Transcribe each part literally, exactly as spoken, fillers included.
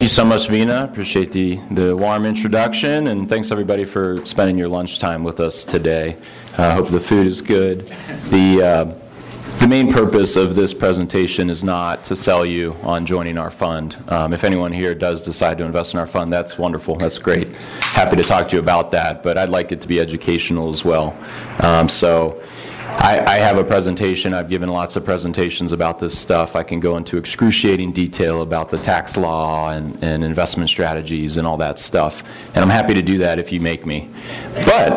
you so much, Vina. Appreciate the, the warm introduction, and thanks everybody for spending your lunchtime with us today. I uh, hope the food is good. The uh, the main purpose of this presentation is not to sell you on joining our fund. Um, if anyone here does decide to invest in our fund, that's wonderful. That's great. Happy to talk to you about that, but I'd like it to be educational as well. Um, so I, I have a presentation. I've given lots of presentations about this stuff. I can go into excruciating detail about the tax law and, and investment strategies and all that stuff, and I'm happy to do that if you make me. But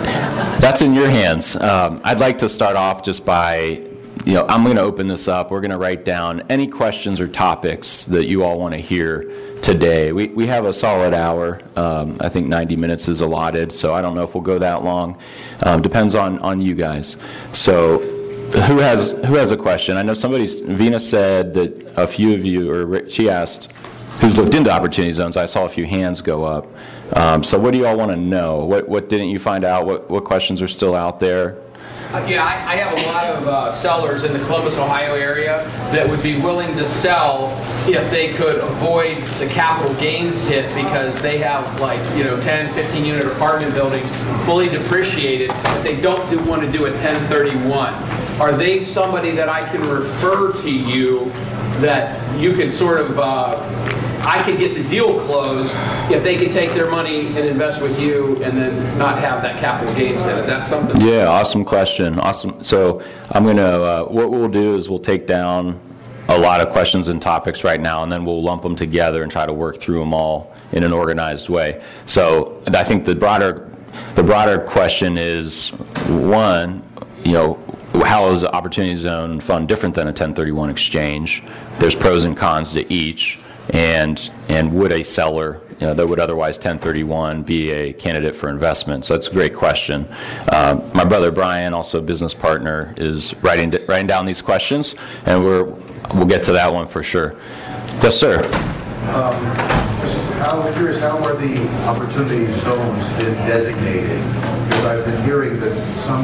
that's in your hands. Um, I'd like to start off just by, you know, I'm going to open this up. We're going to write down any questions or topics that you all want to hear today. We we have a solid hour. Um, I think ninety minutes is allotted, so I don't know if we'll go that long. Um, depends on, on you guys. So who has who has a question? I know somebody's, Vina said that a few of you, or she asked, who's looked into opportunity zones. I saw a few hands go up. Um, so what do you all want to know? What what didn't you find out? What, what questions are still out there? Uh, yeah, I, I have a lot of uh, sellers in the Columbus, Ohio area that would be willing to sell if they could avoid the capital gains hit, because they have like, you know, ten, fifteen unit apartment buildings fully depreciated, but they don't do, want to do a ten thirty-one. Are they somebody that I can refer to you that you can sort of, uh, I could get the deal closed if they could take their money and invest with you and then not have that capital gains hit? Is that something? Yeah, awesome question. Awesome. So I'm going to, uh, what we'll do is we'll take down a lot of questions and topics right now, and then we'll lump them together and try to work through them all in an organized way. So I think the broader, the broader question is, one, you know, how is the Opportunity Zone Fund different than a ten thirty-one exchange? There's pros and cons to each. And and would a seller, you know, that would otherwise ten thirty-one be a candidate for investment? So that's a great question. Um, my brother Brian, also a business partner, is writing writing down these questions, and we're we'll get to that one for sure. Yes, sir. Um, I'm curious, how are the opportunity zones been designated? Because I've been hearing that some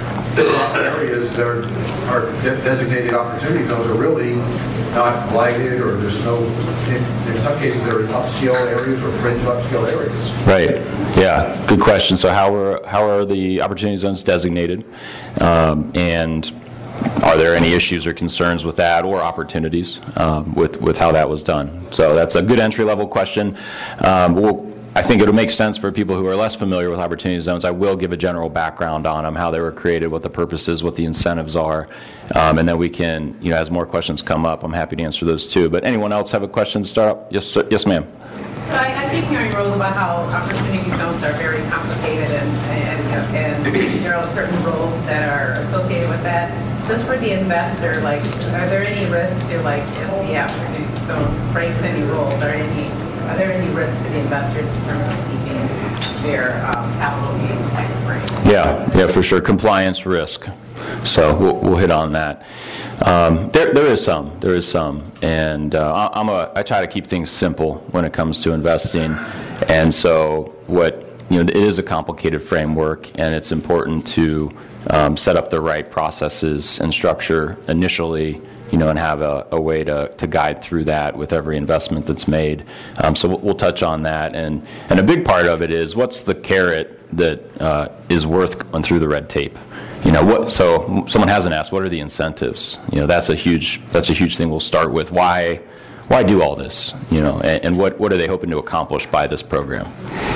areas that are de- designated opportunity zones are really not blighted, or there's no, in, in some cases there are upscale areas or fringe upscale areas. Right. Yeah. Good question. So how are how are the opportunity zones designated, um, and are there any issues or concerns with that, or opportunities um, with with how that was done? So that's a good entry level question. Um, we'll, I think it'll make sense for people who are less familiar with opportunity zones. I will give a general background on them, how they were created, what the purpose is, what the incentives are, um, and then we can, you know, as more questions come up, I'm happy to answer those too. But anyone else have a question to start up? Yes, sir. Yes, ma'am. So I, I keep hearing, Rose, about how opportunity zones are very complicated, and, and, and there are certain rules that are associated with that. Just for the investor, like, are there any risks to, like, if the opportunity zone breaks any rules, or any Are there any risks to the investors in terms of keeping their um, capital gains tax free? Yeah, yeah, for sure. Compliance risk. So we'll, we'll hit on that. Um, there, there is some. There is some, and uh, I'm a. I try to keep things simple when it comes to investing, and so what you know, it is a complicated framework, and it's important to um, set up the right processes and structure initially, you know, and have a, a way to, to guide through that with every investment that's made. Um, so we'll, we'll touch on that. And, and a big part of it is, what's the carrot that uh, is worth going through the red tape? You know, what, so someone hasn't asked, what are the incentives? You know, that's a huge, that's a huge thing we'll start with. Why, why do all this? You know, and, and what, what are they hoping to accomplish by this program?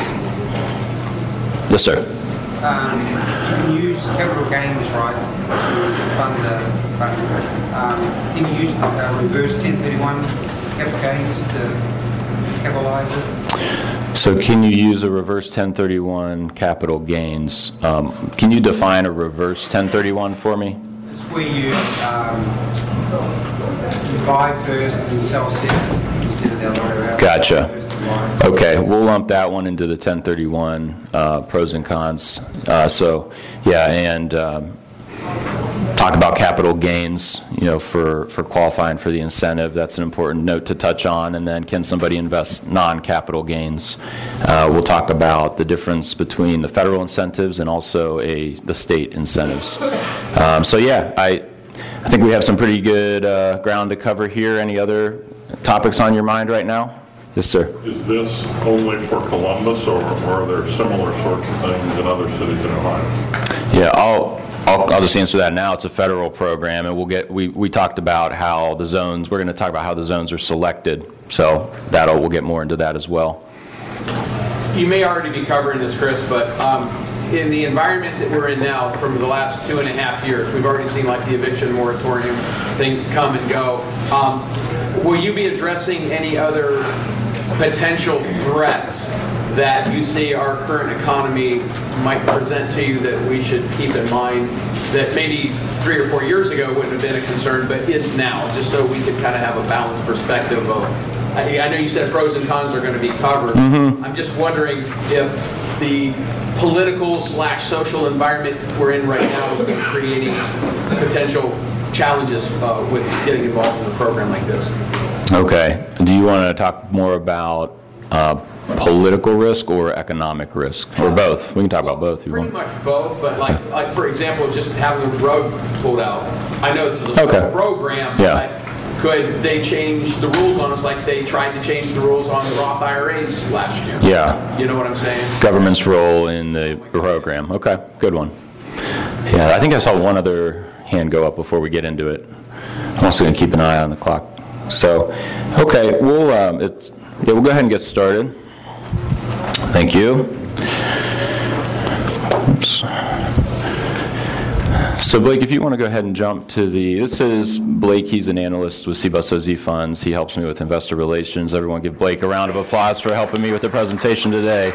Yes, sir. Um, you can use capital gains, right, to fund the fund. Um, can you use uh, reverse ten thirty-one capital gains to capitalize it? So can you use a reverse ten thirty-one capital gains? Um, can you define a reverse ten thirty-one for me? It's where you, um, you buy first and sell second instead of the other way around. Gotcha. Okay, we'll lump that one into the ten thirty-one uh, pros and cons. Uh, so, yeah, and um, talk about capital gains, you know, for, for qualifying for the incentive. That's an important note to touch on. And then, can somebody invest non-capital gains? Uh, we'll talk about the difference between the federal incentives and also a the state incentives. Um, so, yeah, I I think we have some pretty good uh, ground to cover here. Any other topics on your mind right now? Yes, sir. Is this only for Columbus, or or are there similar sorts of things in other cities in Ohio? Yeah, I'll, I'll, I'll just answer that now. It's a federal program, and we'll get, we, we talked about how the zones, we're going to talk about how the zones are selected, so that'll, we'll get more into that as well. You may already be covering this, Chris, but um, in the environment that we're in now, from the last two and a half years, we've already seen like the eviction moratorium thing come and go. Um, will you be addressing any other potential threats that you see our current economy might present to you that we should keep in mind that maybe three or four years ago wouldn't have been a concern, but is now, just so we can kind of have a balanced perspective of, I, I know you said pros and cons are going to be covered. Mm-hmm. I'm just wondering if the political slash social environment we're in right now is going to create any potential challenges uh, with getting involved in a program like this. Okay. Do you want to talk more about uh, political risk or economic risk, or both? We can talk about both if you Pretty want. much both, but like, like for example, just having a road pulled out. I know this is a Okay. program, Yeah. but could they change the rules on us like they tried to change the rules on the Roth I R As last year? Yeah. You know what I'm saying? Government's role in the program. Okay, good one. Yeah, I think I saw one other hand go up before we get into it. I'm also going to keep an eye on the clock. So, okay, we'll um, it's yeah, we'll go ahead and get started. Thank you. Oops. So Blake, if you want to go ahead and jump to the, this is Blake, he's an analyst with C B U S O Z Funds. He helps me with investor relations. Everyone give Blake a round of applause for helping me with the presentation today.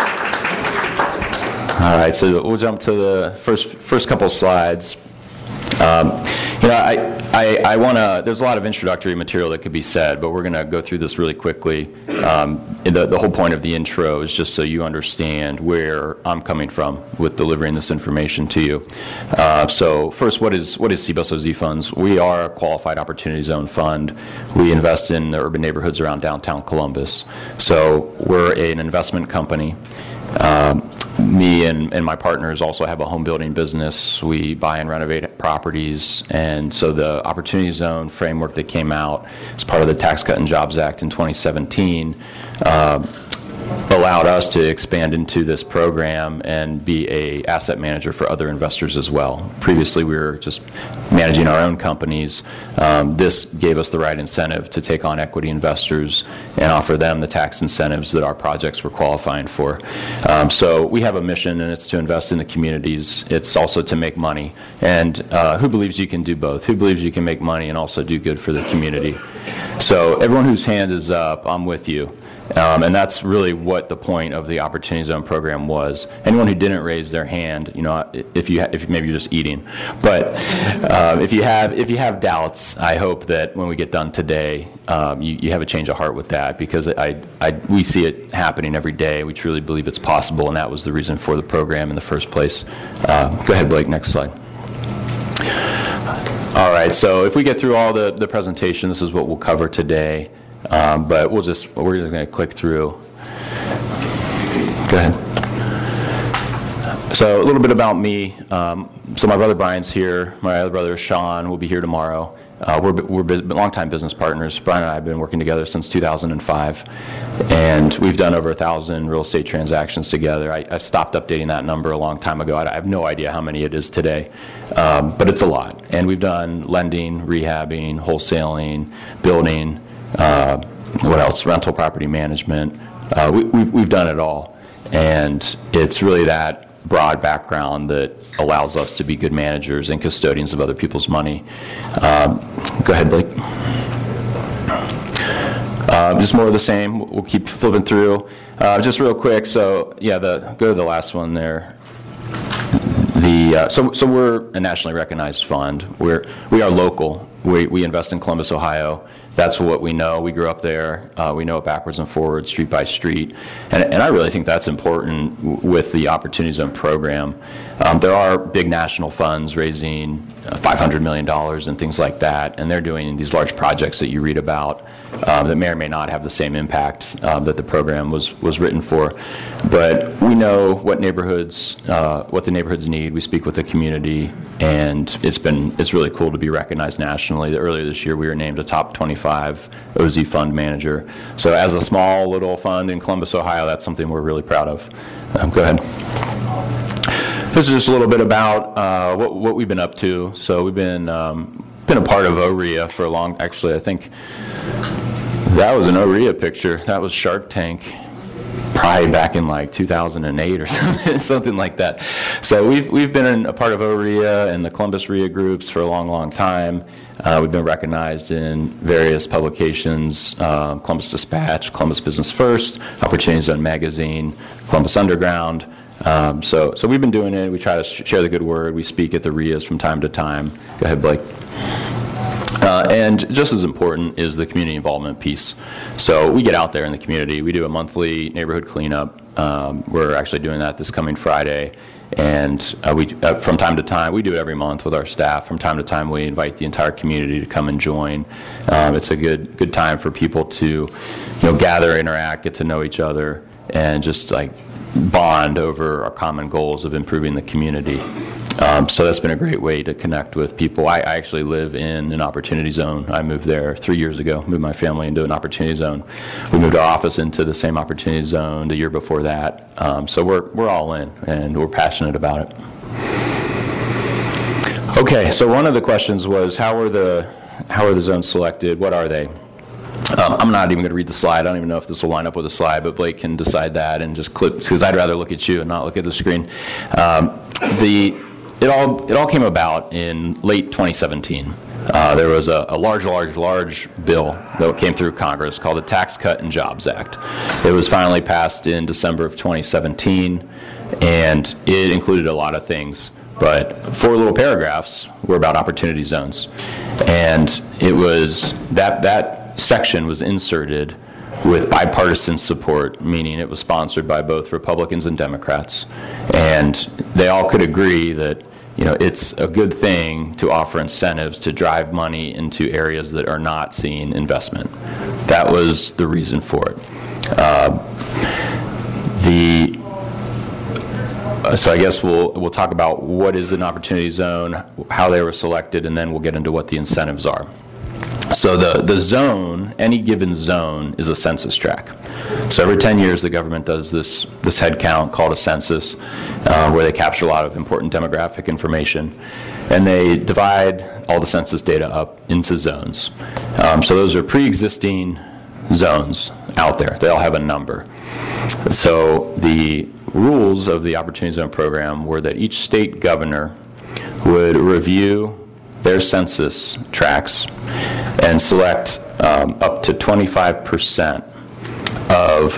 All right, so we'll jump to the first first couple slides. Um, you know, I, I, I want to, there's a lot of introductory material that could be said, but we're going to go through this really quickly. Um, the, the whole point of the intro is just so you understand where I'm coming from with delivering this information to you. Uh, so first, what is what is C B U S O Z Funds? We are a qualified opportunity zone fund. We invest in the urban neighborhoods around downtown Columbus. So we're an investment company. Um, me and, and my partners also have a home building business. We buy and renovate properties, and so the Opportunity Zone framework that came out as part of the Tax Cut and Jobs Act in twenty seventeen uh, allowed us to expand into this program and be a asset manager for other investors as well. Previously, we were just managing our own companies. Um, this gave us the right incentive to take on equity investors and offer them the tax incentives that our projects were qualifying for. Um, so we have a mission, and it's to invest in the communities. It's also to make money. And uh, who believes you can do both? Who believes you can make money and also do good for the community? So everyone whose hand is up, I'm with you. Um, and that's really what the point of the Opportunity Zone program was. Anyone who didn't raise their hand, you know, if you ha- if maybe you're just eating, but um, if you have if you have doubts, I hope that when we get done today, um, you, you have a change of heart with that, because I, I we see it happening every day. We truly believe it's possible, and that was the reason for the program in the first place. Uh, go ahead, Blake. Next slide. All right. So if we get through all the the presentation, this is what we'll cover today. Um, but we'll just, we're just going to click through. Go ahead. So a little bit about me. Um, so my brother Brian's here. My other brother Sean will be here tomorrow. Uh, we're we're longtime business partners. Brian and I have been working together since two thousand five, and we've done over a thousand real estate transactions together. I, I stopped updating that number a long time ago. I, I have no idea how many it is today, um, but it's a lot. And we've done lending, rehabbing, wholesaling, building. Uh, what else? Rental property management. Uh, we, we've, we've done it all. And it's really that broad background that allows us to be good managers and custodians of other people's money. Um, go ahead, Blake. Uh, just more of the same. We'll keep flipping through. Uh, just real quick. So, yeah, the go to the last one there. The uh, so so we're a nationally recognized fund. We're we are local. We we invest in Columbus, Ohio. That's what we know. We grew up there. Uh, we know it backwards and forwards, street by street. And, and I really think that's important w- with the Opportunity Zone program. Um, there are big national funds raising uh, five hundred million dollars and things like that, and they're doing these large projects that you read about um, that may or may not have the same impact um, that the program was, was written for. But we know what neighborhoods, uh, what the neighborhoods need. We speak with the community, and it's been it's really cool to be recognized nationally. Earlier this year, we were named a top twenty-five twenty-five O Z fund manager. So as a small little fund in Columbus, Ohio, that's something we're really proud of. Um, go ahead. This is just a little bit about uh, what, what we've been up to. So we've been um, been a part of O R E A for a long, actually I think that was an O R E A picture. That was Shark Tank, probably back in like two thousand eight or something, something like that. So we've we've been in a part of O R E A and the Columbus R E A groups for a long, long time. Uh, we've been recognized in various publications, uh, Columbus Dispatch, Columbus Business First, Opportunity Zone Magazine, Columbus Underground. Um, so, so we've been doing it. We try to sh- share the good word. We speak at the R I As from time to time. Go ahead, Blake. Uh, and just as important is the community involvement piece. So we get out there in the community. We do a monthly neighborhood cleanup. Um, we're actually doing that this coming Friday. And uh, we, uh, from time to time, we do it every month with our staff. From time to time, we invite the entire community to come and join. Um, it's a good good time for people to, you know, gather, interact, get to know each other, and just like bond over our common goals of improving the community. Um, so that's been a great way to connect with people. I, I actually live in an opportunity zone. I moved there three years ago, moved my family into an opportunity zone. We moved our office into the same opportunity zone the year before that. Um, so we're we're all in, and we're passionate about it. Okay, so one of the questions was, how are the how are the zones selected? What are they? Um, I'm not even going to read the slide. I don't even know if this will line up with the slide, but Blake can decide that and just clip, because I'd rather look at you and not look at the screen. Um, the it all it all came about in late twenty seventeen. Uh, there was a, a large, large, large bill that came through Congress called the Tax Cut and Jobs Act. It was finally passed in December of twenty seventeen, and it included a lot of things. But four little paragraphs were about opportunity zones, and it was that that. section was inserted with bipartisan support, meaning it was sponsored by both Republicans and Democrats, and they all could agree that, you know, it's a good thing to offer incentives to drive money into areas that are not seeing investment. That was the reason for it. Uh, the uh, so I guess we'll we'll talk about what is an opportunity zone, how they were selected, and then we'll get into what the incentives are. So the, the zone, any given zone, is a census tract. So every ten years the government does this, this head count called a census, uh, where they capture a lot of important demographic information. And they divide all the census data up into zones. Um, so those are pre-existing zones out there. They all have a number. So the rules of the Opportunity Zone program were that each state governor would review their census tracts and select um, up to twenty-five percent of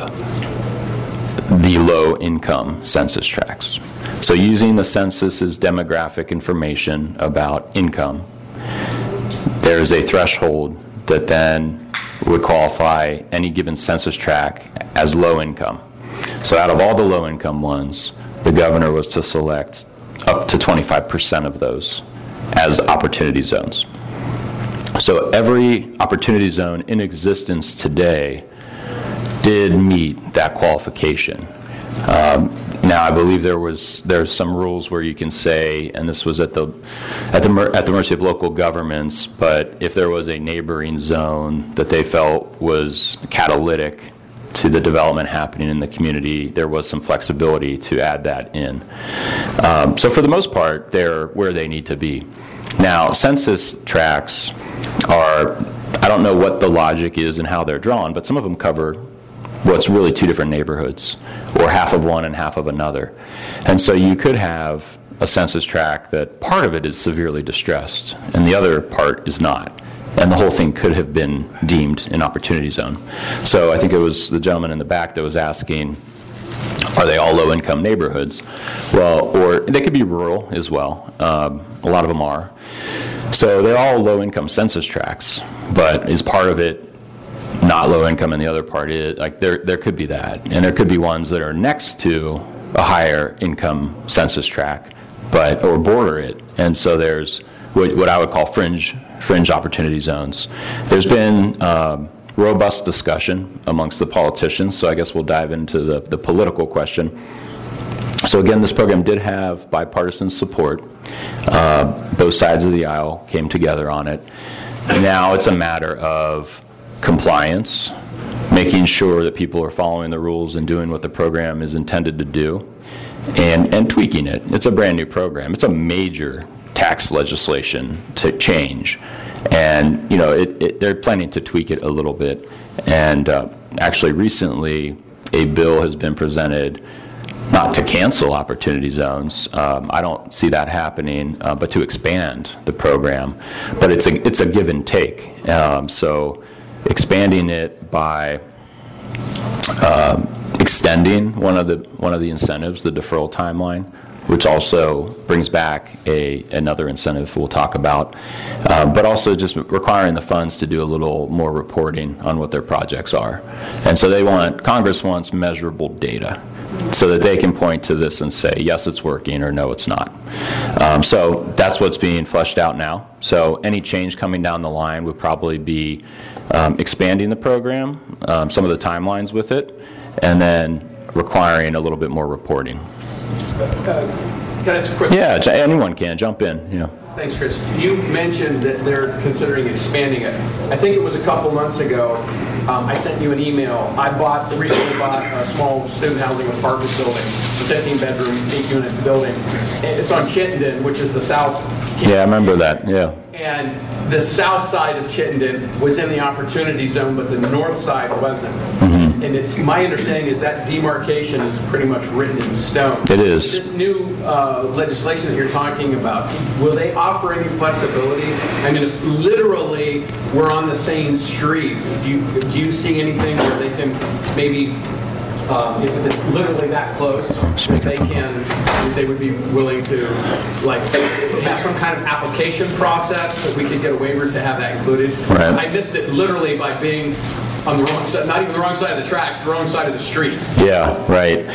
the low-income census tracts. So using the census's demographic information about income, there's a threshold that then would qualify any given census tract as low income. So out of all the low-income ones, the governor was to select up to twenty-five percent of those as opportunity zones. So every opportunity zone in existence today did meet that qualification. Um, now, I believe there was there's some rules where you can say, and this was at the at the mer- at the mercy of local governments, but if there was a neighboring zone that they felt was catalytic to the development happening in the community, there was some flexibility to add that in. Um, so for the most part, they're where they need to be. Now, census tracts are, I don't know what the logic is and how they're drawn, but some of them cover what's really two different neighborhoods, or half of one and half of another. And so you could have a census tract that part of it is severely distressed and the other part is not. And the whole thing could have been deemed an opportunity zone. So I think it was the gentleman in the back that was asking, are they all low-income neighborhoods? Well, or they could be rural as well. Um, a lot of them are. So they're all low-income census tracts, but is part of it not low-income and the other part is, like, there there could be that. And there could be ones that are next to a higher income census tract, but, or border it. And so there's what, what I would call fringe fringe opportunity zones. There's been um, robust discussion amongst the politicians, so I guess we'll dive into the, the political question. So again, this program did have bipartisan support. Uh, both sides of the aisle came together on it. Now it's a matter of compliance, making sure that people are following the rules and doing what the program is intended to do, and, and tweaking it. It's a brand new program. It's a major tax legislation to change. And, you know, it, it, they're planning to tweak it a little bit. And uh, actually recently, a bill has been presented not to cancel opportunity zones. Um, I don't see that happening, uh, but to expand the program. But it's a, it's a give and take. Um, so expanding it by um, extending one of the one of the incentives, the deferral timeline, which also brings back a another incentive we'll talk about, uh, but also just requiring the funds to do a little more reporting on what their projects are. And so they want, Congress wants measurable data so that they can point to this and say, yes, it's working, or no, it's not. Um, so that's what's being fleshed out now. So any change coming down the line would probably be um, expanding the program, um, some of the timelines with it, and then requiring a little bit more reporting. Uh, Can I ask a quick? Yeah, j- anyone can jump in. Yeah. Thanks, Chris. You mentioned that they're considering expanding it. I think it was a couple months ago, um, I sent you an email. I bought, recently bought a small student housing apartment building, a fifteen bedroom, eight unit building. It's on Chittenden, which is the south. Yeah, I remember that. Yeah. And the south side of Chittenden was in the opportunity zone, but the north side wasn't. Mm-hmm. And it's my understanding is that demarcation is pretty much written in stone. It is. This new uh, legislation that you're talking about, will they offer any flexibility? I mean, if literally we're on the same street, do you, do you see anything where they can maybe, um, if it's literally that close, if they can, they would be willing to, like, have some kind of application process that we could get a waiver to have that included? Right. I missed it literally by being on the wrong side, not even the wrong side of the tracks, the wrong side of the street. Yeah, right.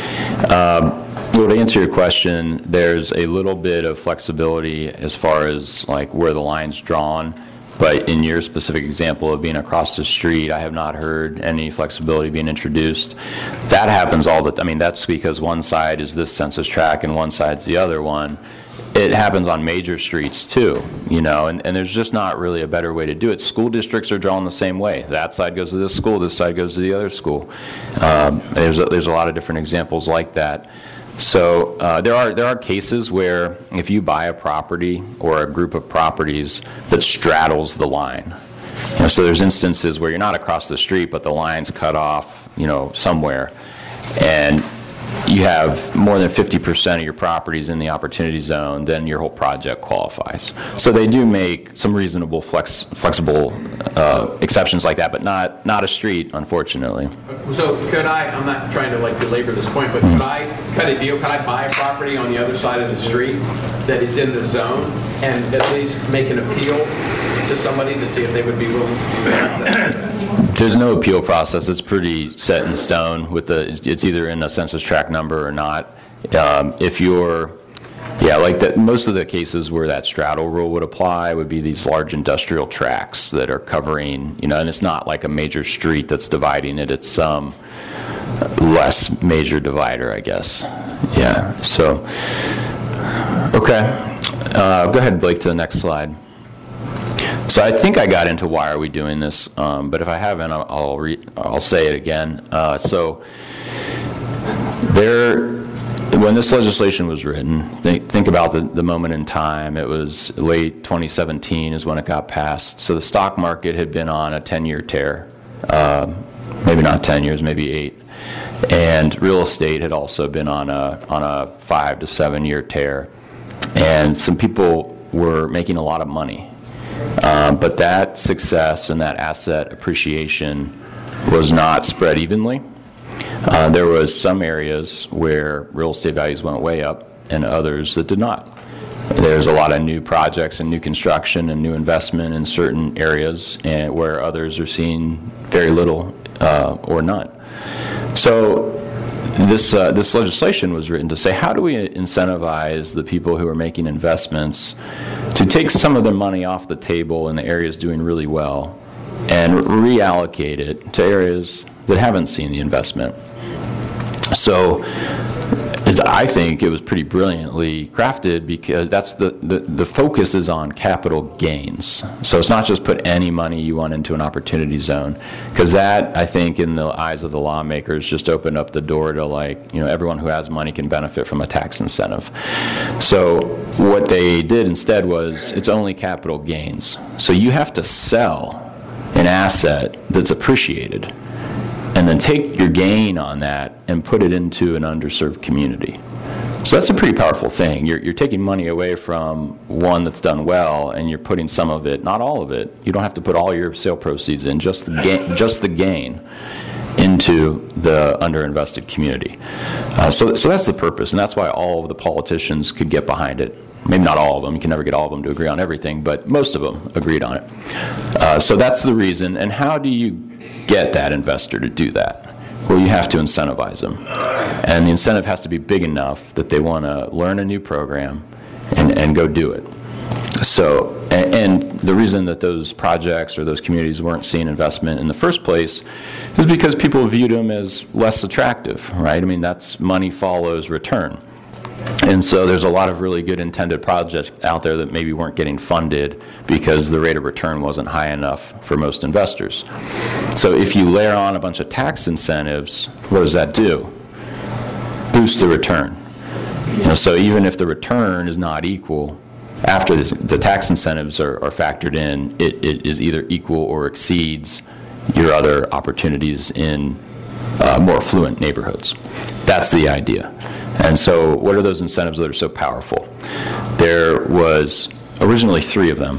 Um, well, to answer your question, there's a little bit of flexibility as far as like where the line's drawn, but in your specific example of being across the street, I have not heard any flexibility being introduced. That happens all the time. I mean, that's because one side is this census tract and one side's the other one. It happens on major streets too, you know, and, and there's just not really a better way to do it. School districts are drawn the same way. That side goes to this school, this side goes to the other school. Um, there's, a, there's a lot of different examples like that. So uh, there are there are cases where if you buy a property or a group of properties that straddles the line, you know, so there's instances where you're not across the street, but the line's cut off, you know, somewhere, and you have more than fifty percent of your properties in the opportunity zone, then your whole project qualifies. So they do make some reasonable flex, flexible uh, exceptions like that, but not not a street, unfortunately. So could I, I'm not trying to like belabor this point, but could I cut a deal, could I buy a property on the other side of the street that is in the zone and at least make an appeal to somebody to see if they would be willing to do that? There's no appeal process. It's pretty set in stone. With the, it's either in a census tract number or not. Um, if you're, yeah, like that, most of the cases where that straddle rule would apply would be these large industrial tracts that are covering, you know, and it's not like a major street that's dividing it. It's some less major divider, I guess. Yeah. So, okay. Uh, go ahead, Blake, to the next slide. So I think I got into why are we doing this, um, but if I haven't, I'll I'll, re- I'll say it again. Uh, so there, when this legislation was written, think, think about the, the moment in time. It was late twenty seventeen is when it got passed. So the stock market had been on a ten-year tear, uh, maybe not ten years, maybe eight, and real estate had also been on a on a five to seven-year tear, and some people were making a lot of money. Um, but that success and that asset appreciation was not spread evenly. Uh, there was some areas where real estate values went way up and others that did not. There's a lot of new projects and new construction and new investment in certain areas, and where others are seeing very little uh, or none. So this uh, this legislation was written to say, how do we incentivize the people who are making investments to take some of their money off the table in the areas doing really well and reallocate it to areas that haven't seen the investment? So It's, I think it was pretty brilliantly crafted because that's the, the, the focus is on capital gains. So it's not just put any money you want into an opportunity zone, because that, I think, in the eyes of the lawmakers, just opened up the door to, like, you know, everyone who has money can benefit from a tax incentive. So what they did instead was it's only capital gains. So you have to sell an asset that's appreciated, and then take your gain on that and put it into an underserved community. So that's a pretty powerful thing. You're, you're taking money away from one that's done well, and you're putting some of it, not all of it. You don't have to put all your sale proceeds in, just the gain, just the gain into the underinvested community. Uh, so, so that's the purpose, and that's why all of the politicians could get behind it. Maybe not all of them. You can never get all of them to agree on everything, but most of them agreed on it. Uh, so that's the reason. And how do you get that investor to do that? Well, you have to incentivize them. And the incentive has to be big enough that they want to learn a new program and, and go do it. So, and, and the reason that those projects or those communities weren't seeing investment in the first place is because people viewed them as less attractive, right? I mean, that's money follows return. And so there's a lot of really good intended projects out there that maybe weren't getting funded because the rate of return wasn't high enough for most investors. So if you layer on a bunch of tax incentives, what does that do? Boost the return. You know, so even if the return is not equal, after this, the tax incentives are, are factored in, it, it is either equal or exceeds your other opportunities in uh, more affluent neighborhoods. That's the idea. And so what are those incentives that are so powerful? There was originally three of them.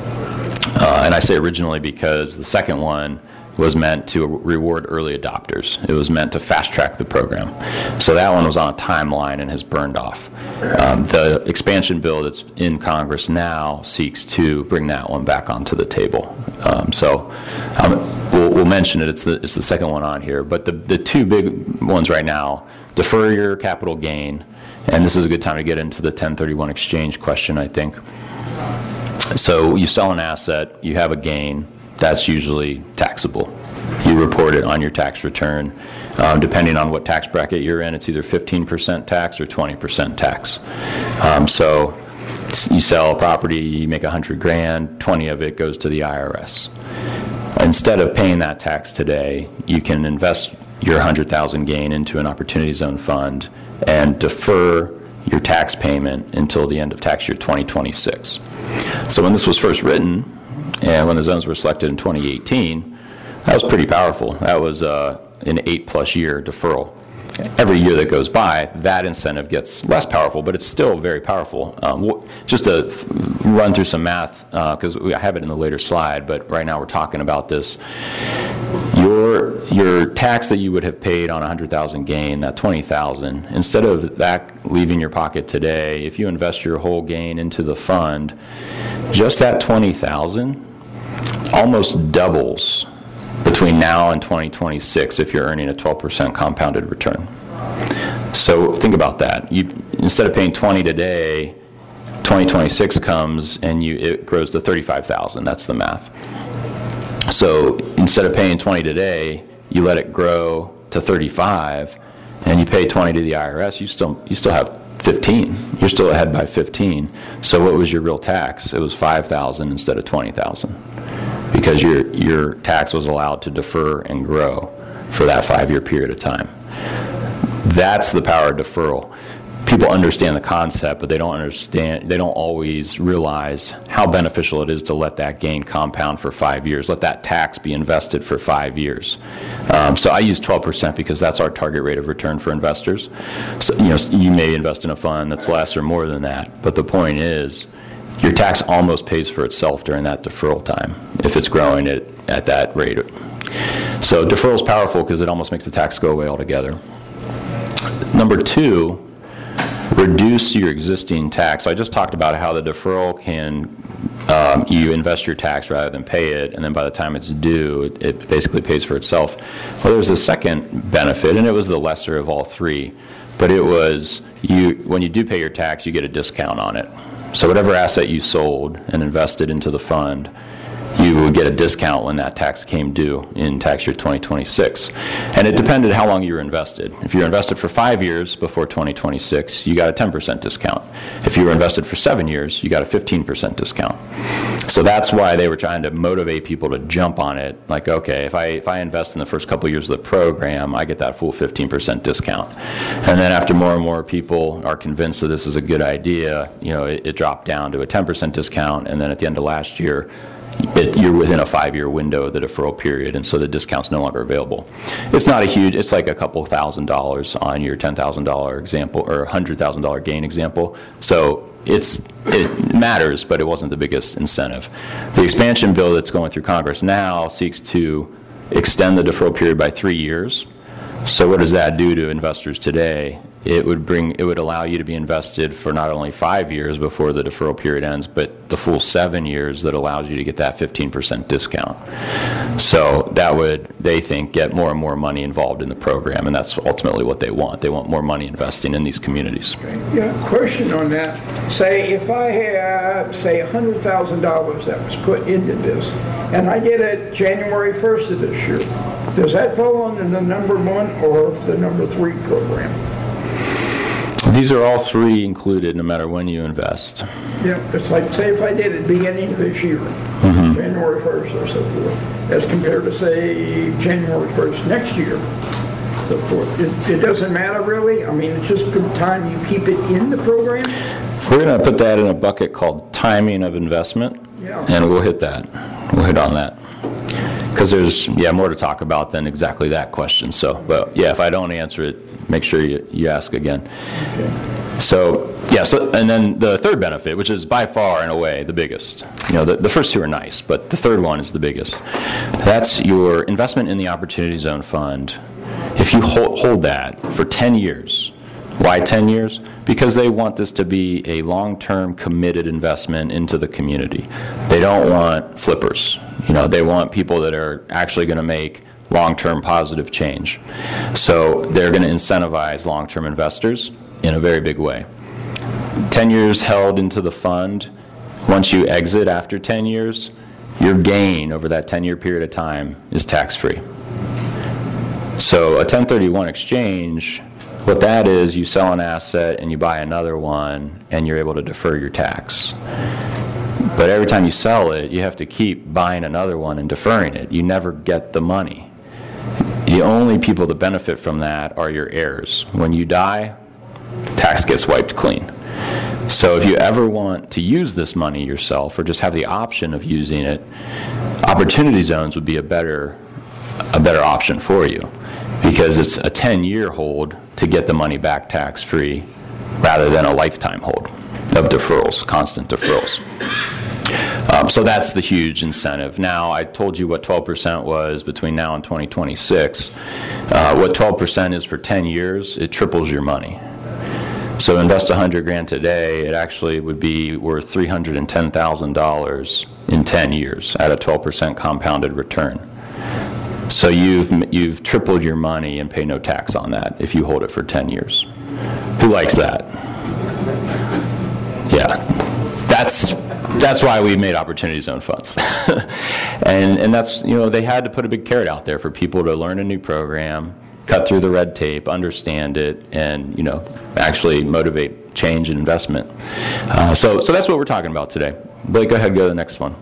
Uh, and I say originally because the second one was meant to reward early adopters. It was meant to fast-track the program. So that one was on a timeline and has burned off. Um, the expansion bill that's in Congress now seeks to bring that one back onto the table. Um, so um, we'll, we'll mention it. It's the, it's the second one on here. But the, the two big ones right now, defer your capital gain, and this is a good time to get into the ten thirty-one exchange question, I think. So you sell an asset, you have a gain, that's usually taxable. You report it on your tax return. Um, depending on what tax bracket you're in, it's either fifteen percent tax or twenty percent tax. Um, so you sell a property, you make one hundred grand, twenty of it goes to the I R S. Instead of paying that tax today, you can invest your one hundred thousand gain into an opportunity zone fund and defer your tax payment until the end of tax year twenty twenty-six. So when this was first written, and when the zones were selected in twenty eighteen, that was pretty powerful. That was uh, an eight-plus year deferral. Every year that goes by, that incentive gets less powerful, but it's still very powerful. Um, just to f- run through some math, because uh, I have it in the later slide, but right now we're talking about this. Your your tax that you would have paid on one hundred thousand gain, that twenty thousand, instead of that leaving your pocket today, if you invest your whole gain into the fund, just that twenty thousand almost doubles between now and twenty twenty-six if you're earning a twelve percent compounded return. So think about that. You, instead of paying twenty today, twenty twenty-six comes and you it grows to thirty-five thousand. That's the math. So instead of paying twenty today, you let it grow to thirty-five, and you pay twenty to the I R S. You still you still have fifteen. You're still ahead by fifteen. So what was your real tax? It was five thousand instead of twenty thousand, because your your tax was allowed to defer and grow for that five-year period of time. That's the power of deferral. People understand the concept, but they don't understand, they don't always realize how beneficial it is to let that gain compound for five years, let that tax be invested for five years. Um, so I use twelve percent because that's our target rate of return for investors. So, you know, you may invest in a fund that's less or more than that, but the point is, your tax almost pays for itself during that deferral time if it's growing at, at that rate. So deferral is powerful because it almost makes the tax go away altogether. Number two, reduce your existing tax. So I just talked about how the deferral can, um, you invest your tax rather than pay it, and then by the time it's due, it, it basically pays for itself. Well, there's a second benefit, and it was the lesser of all three, but it was you when you do pay your tax, you get a discount on it. So whatever asset you sold and invested into the fund, you would get a discount when that tax came due in tax year twenty twenty-six. And it depended how long you were invested. If you were invested for five years before twenty twenty-six, you got a ten percent discount. If you were invested for seven years, you got a fifteen percent discount. So that's why they were trying to motivate people to jump on it. Like, okay, if I if I invest in the first couple of years of the program, I get that full fifteen percent discount. And then after more and more people are convinced that this is a good idea, you know, it, it dropped down to a ten percent discount, and then at the end of last year, It, you're within a five-year window of the deferral period, and so the discount's no longer available. It's not a huge, it's like a couple thousand dollars on your ten thousand dollars example or one hundred thousand dollars gain example. So it's it matters, but it wasn't the biggest incentive. The expansion bill that's going through Congress now seeks to extend the deferral period by three years. So what does that do to investors today? It would bring, it would allow you to be invested for not only five years before the deferral period ends, but the full seven years that allows you to get that fifteen percent discount. So that would, they think, get more and more money involved in the program, and that's ultimately what they want. They want more money investing in these communities. Yeah, question on that. Say if I have, say, one hundred thousand dollars that was put into this, and I did it January first of this year, does that fall under the number one or the number three program? These are all three included no matter when you invest. Yeah, it's like, say if I did it beginning of this year, mm-hmm. January first or so forth, as compared to, say, January first next year, so forth. It, it doesn't matter really? I mean, it's just the time you keep it in the program? We're going to put that in a bucket called timing of investment, yeah. And we'll hit that. We'll hit on that. Because there's, yeah, more to talk about than exactly that question. So, but yeah, if I don't answer it, make sure you, you ask again. Okay. So, yeah, so, and then the third benefit, which is by far, in a way, the biggest. You know, the, the first two are nice, but the third one is the biggest. That's your investment in the Opportunity Zone Fund. If you hold, hold that for ten years, why ten years? Because they want this to be a long-term committed investment into the community. They don't want flippers. You know, they want people that are actually going to make long-term positive change. So they're going to incentivize long-term investors in a very big way. ten years held into the fund. Once you exit after ten years, your gain over that ten-year period of time is tax-free. So a ten thirty-one exchange, what that is, you sell an asset and you buy another one and you're able to defer your tax. But every time you sell it, you have to keep buying another one and deferring it. You never get the money. The only people that benefit from that are your heirs. When you die, tax gets wiped clean. So if you ever want to use this money yourself or just have the option of using it, Opportunity Zones would be a better, a better option for you, because it's a ten-year hold to get the money back tax-free rather than a lifetime hold of deferrals, constant deferrals. Um, so that's the huge incentive. Now, I told you what twelve percent was between now and twenty twenty-six. Uh, what twelve percent is for ten years, it triples your money. So invest one hundred grand today, it actually would be worth three hundred ten thousand dollars in ten years at a twelve percent compounded return. So you've you've tripled your money and pay no tax on that if you hold it for ten years. Who likes that? Yeah, that's that's why we made Opportunity Zone funds, and and that's, you know, they had to put a big carrot out there for people to learn a new program, cut through the red tape, understand it, and, you know, actually motivate change and investment. Uh, so so that's what we're talking about today. Blake, go ahead, go to the next one.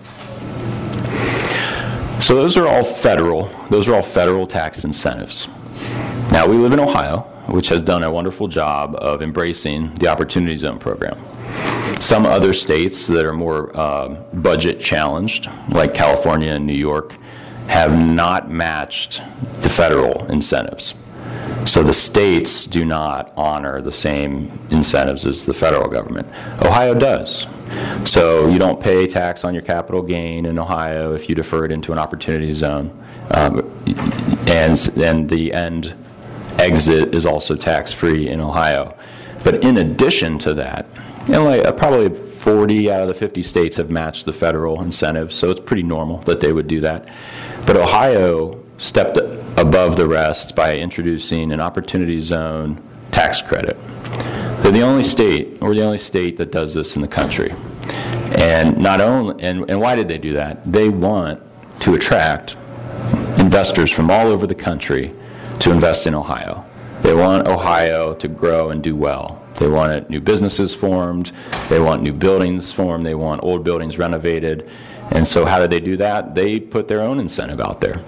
So those are all federal. Those are all federal tax incentives. Now, we live in Ohio, which has done a wonderful job of embracing the Opportunity Zone program. Some other states that are more uh, budget challenged, like California and New York, have not matched the federal incentives. So the states do not honor the same incentives as the federal government. Ohio does. So you don't pay tax on your capital gain in Ohio if you defer it into an opportunity zone. Um, and, and the end exit is also tax-free in Ohio. But in addition to that, and like uh, probably forty out of the fifty states have matched the federal incentives, so it's pretty normal that they would do that. But Ohio stepped above the rest by introducing an opportunity zone tax credit. They're the only state, or the only state that does this in the country. And not only, and, and why did they do that? They want to attract investors from all over the country to invest in Ohio. They want Ohio to grow and do well. They want new businesses formed. They want new buildings formed. They want old buildings renovated. And so how did they do that? They put their own incentive out there.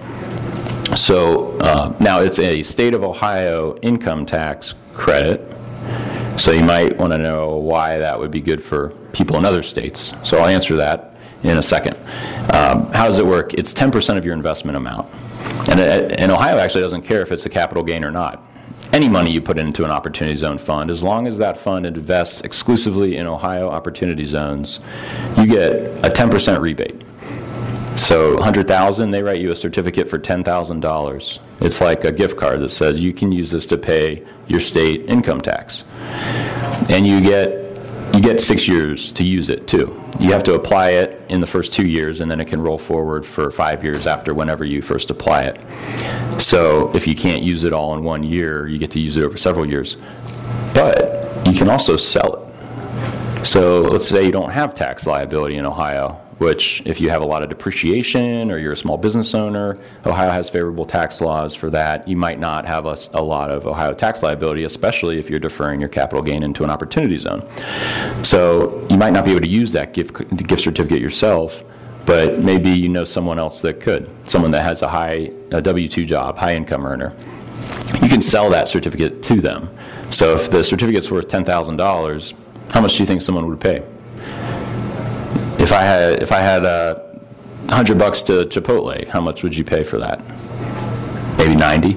So uh, now it's a state of Ohio income tax credit. So you might want to know why that would be good for people in other states. So I'll answer that in a second. Um, how does it work? It's ten percent of your investment amount. And, it, and Ohio actually doesn't care if it's a capital gain or not. Any money you put into an Opportunity Zone fund, as long as that fund invests exclusively in Ohio Opportunity Zones, you get a ten percent rebate. So one hundred thousand dollars, they write you a certificate for ten thousand dollars. It's like a gift card that says you can use this to pay your state income tax. And you get you get six years to use it too. You have to apply it in the first two years, and then it can roll forward for five years after whenever you first apply it. So if you can't use it all in one year, you get to use it over several years. But you can also sell it. So let's say you don't have tax liability in Ohio, which if you have a lot of depreciation or you're a small business owner, Ohio has favorable tax laws for that. You might not have a, a lot of Ohio tax liability, especially if you're deferring your capital gain into an Opportunity Zone. So you might not be able to use that gift, gift certificate yourself, but maybe you know someone else that could, someone that has a high a W two job, high income earner. You can sell that certificate to them. So if the certificate's worth ten thousand dollars, how much do you think someone would pay? If I had if I had uh, one hundred bucks to Chipotle, how much would you pay for that? Maybe ninety?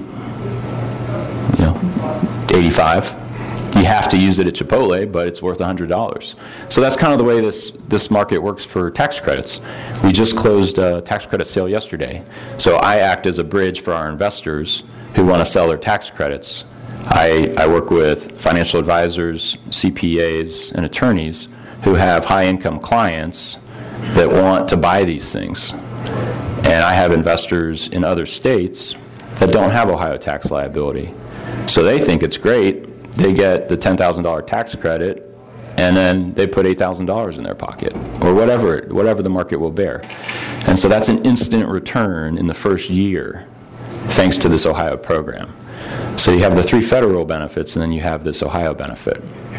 You know, eighty-five? You have to use it at Chipotle, but it's worth one hundred dollars. So that's kind of the way this, this market works for tax credits. We just closed a tax credit sale yesterday. So I act as a bridge for our investors who want to sell their tax credits. I, I work with financial advisors, C P As, and attorneys who have high-income clients that want to buy these things. And I have investors in other states that don't have Ohio tax liability. So they think it's great. They get the ten thousand dollars tax credit, and then they put eight thousand dollars in their pocket, or whatever, whatever the market will bear. And so that's an instant return in the first year, thanks to this Ohio program. So you have the three federal benefits, and then you have this Ohio benefit.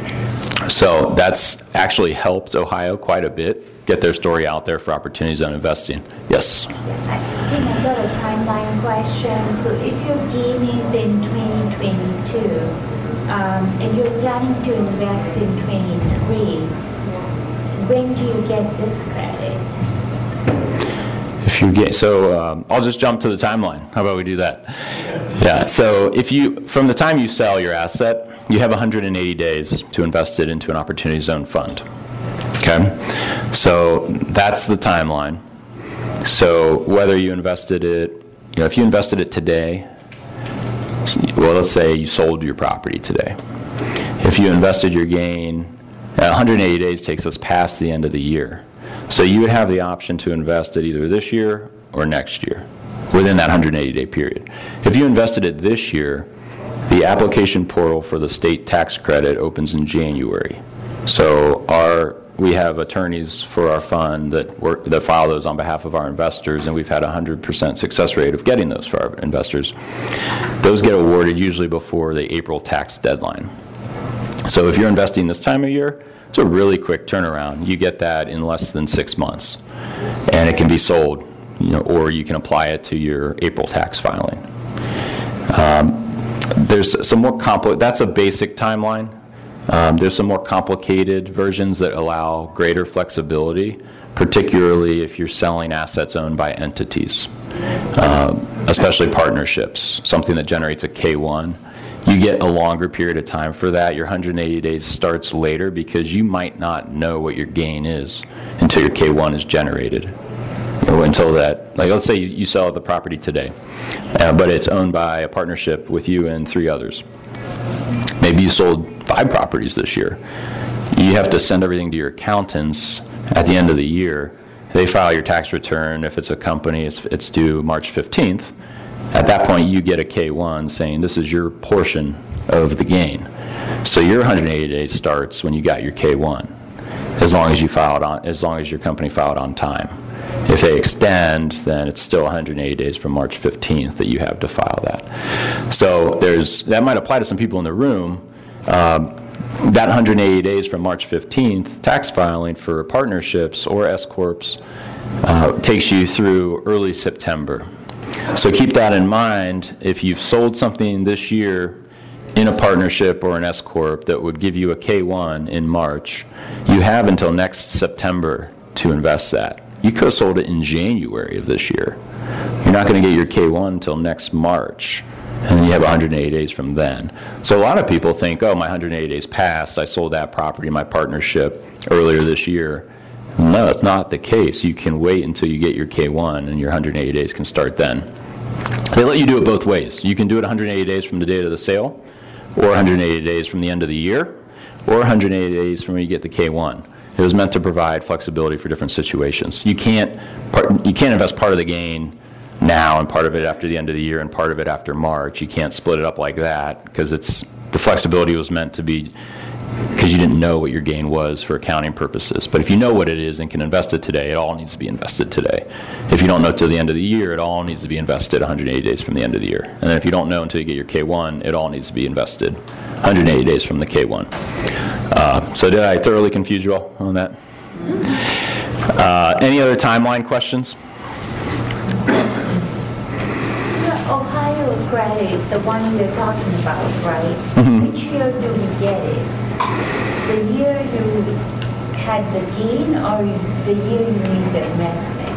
So that's actually helped Ohio quite a bit get their story out there for Opportunity Zone investing. Yes? I think I got a timeline question. So if your gain is in twenty twenty-two, um, and you're planning to invest in twenty-three, when do you get this credit? If you get, so um, I'll just jump to the timeline. How about we do that? Yeah, so if you, from the time you sell your asset, you have one hundred eighty days to invest it into an Opportunity Zone fund. Okay? So that's the timeline. So whether you invested it, you know, if you invested it today, well, let's say you sold your property today. If you invested your gain, one hundred eighty days takes us past the end of the year. So you would have the option to invest it either this year or next year, within that one hundred eighty day period. If you invested it this year, the application portal for the state tax credit opens in January. So our we have attorneys for our fund that work that file those on behalf of our investors, and we've had a one hundred percent success rate of getting those for our investors. Those get awarded usually before the April tax deadline. So if you're investing this time of year, it's a really quick turnaround. You get that in less than six months, and it can be sold, you know, or you can apply it to your April tax filing. Um, there's some more compli- that's a basic timeline. Um, there's some more complicated versions that allow greater flexibility, particularly if you're selling assets owned by entities, um, especially partnerships, something that generates a K one. You get a longer period of time for that. Your one hundred eighty days starts later because you might not know what your gain is until your K one is generated. Or until that, like let's say you, you sell the property today, uh, but it's owned by a partnership with you and three others. Maybe you sold five properties this year. You have to send everything to your accountants at the end of the year. They file your tax return. If it's a company, it's, it's due March fifteenth. At that point, you get a K one saying this is your portion of the gain. So your one hundred eighty days starts when you got your K one. as long as you filed on, as long as your company filed on time. If they extend, then it's still one hundred eighty days from March fifteenth that you have to file that. So there's, that might apply to some people in the room. Um, that one hundred eighty days from March fifteenth, tax filing for partnerships or S-corps uh, takes you through early September. So keep that in mind. If you've sold something this year in a partnership or an S-corp that would give you a K one in March, you have until next September to invest that. You could have sold it in January of this year. You're not going to get your K one until next March, and then you have one hundred eighty days from then. So a lot of people think, oh, my one hundred eighty days passed. I sold that property, my partnership, earlier this year. No, it's not the case. You can wait until you get your K one, and your one hundred eighty days can start then. They let you do it both ways. You can do it one hundred eighty days from the date of the sale, or one hundred eighty days from the end of the year, or one hundred eighty days from when you get the K one. It was meant to provide flexibility for different situations. You can't part, you can't invest part of the gain now and part of it after the end of the year and part of it after March. You can't split it up like that because it's the flexibility was meant to be because you didn't know what your gain was for accounting purposes. But if you know what it is and can invest it today, it all needs to be invested today. If you don't know till the end of the year, it all needs to be invested one hundred eighty days from the end of the year. And then if you don't know until you get your K one, it all needs to be invested one hundred eighty days from the K one. Uh, so did I thoroughly confuse you all on that? Uh, any other timeline questions? So the Ohio credit, the one you're talking about, right? Mm-hmm. Which year do we get it? The year you had the gain or the year you made the investment?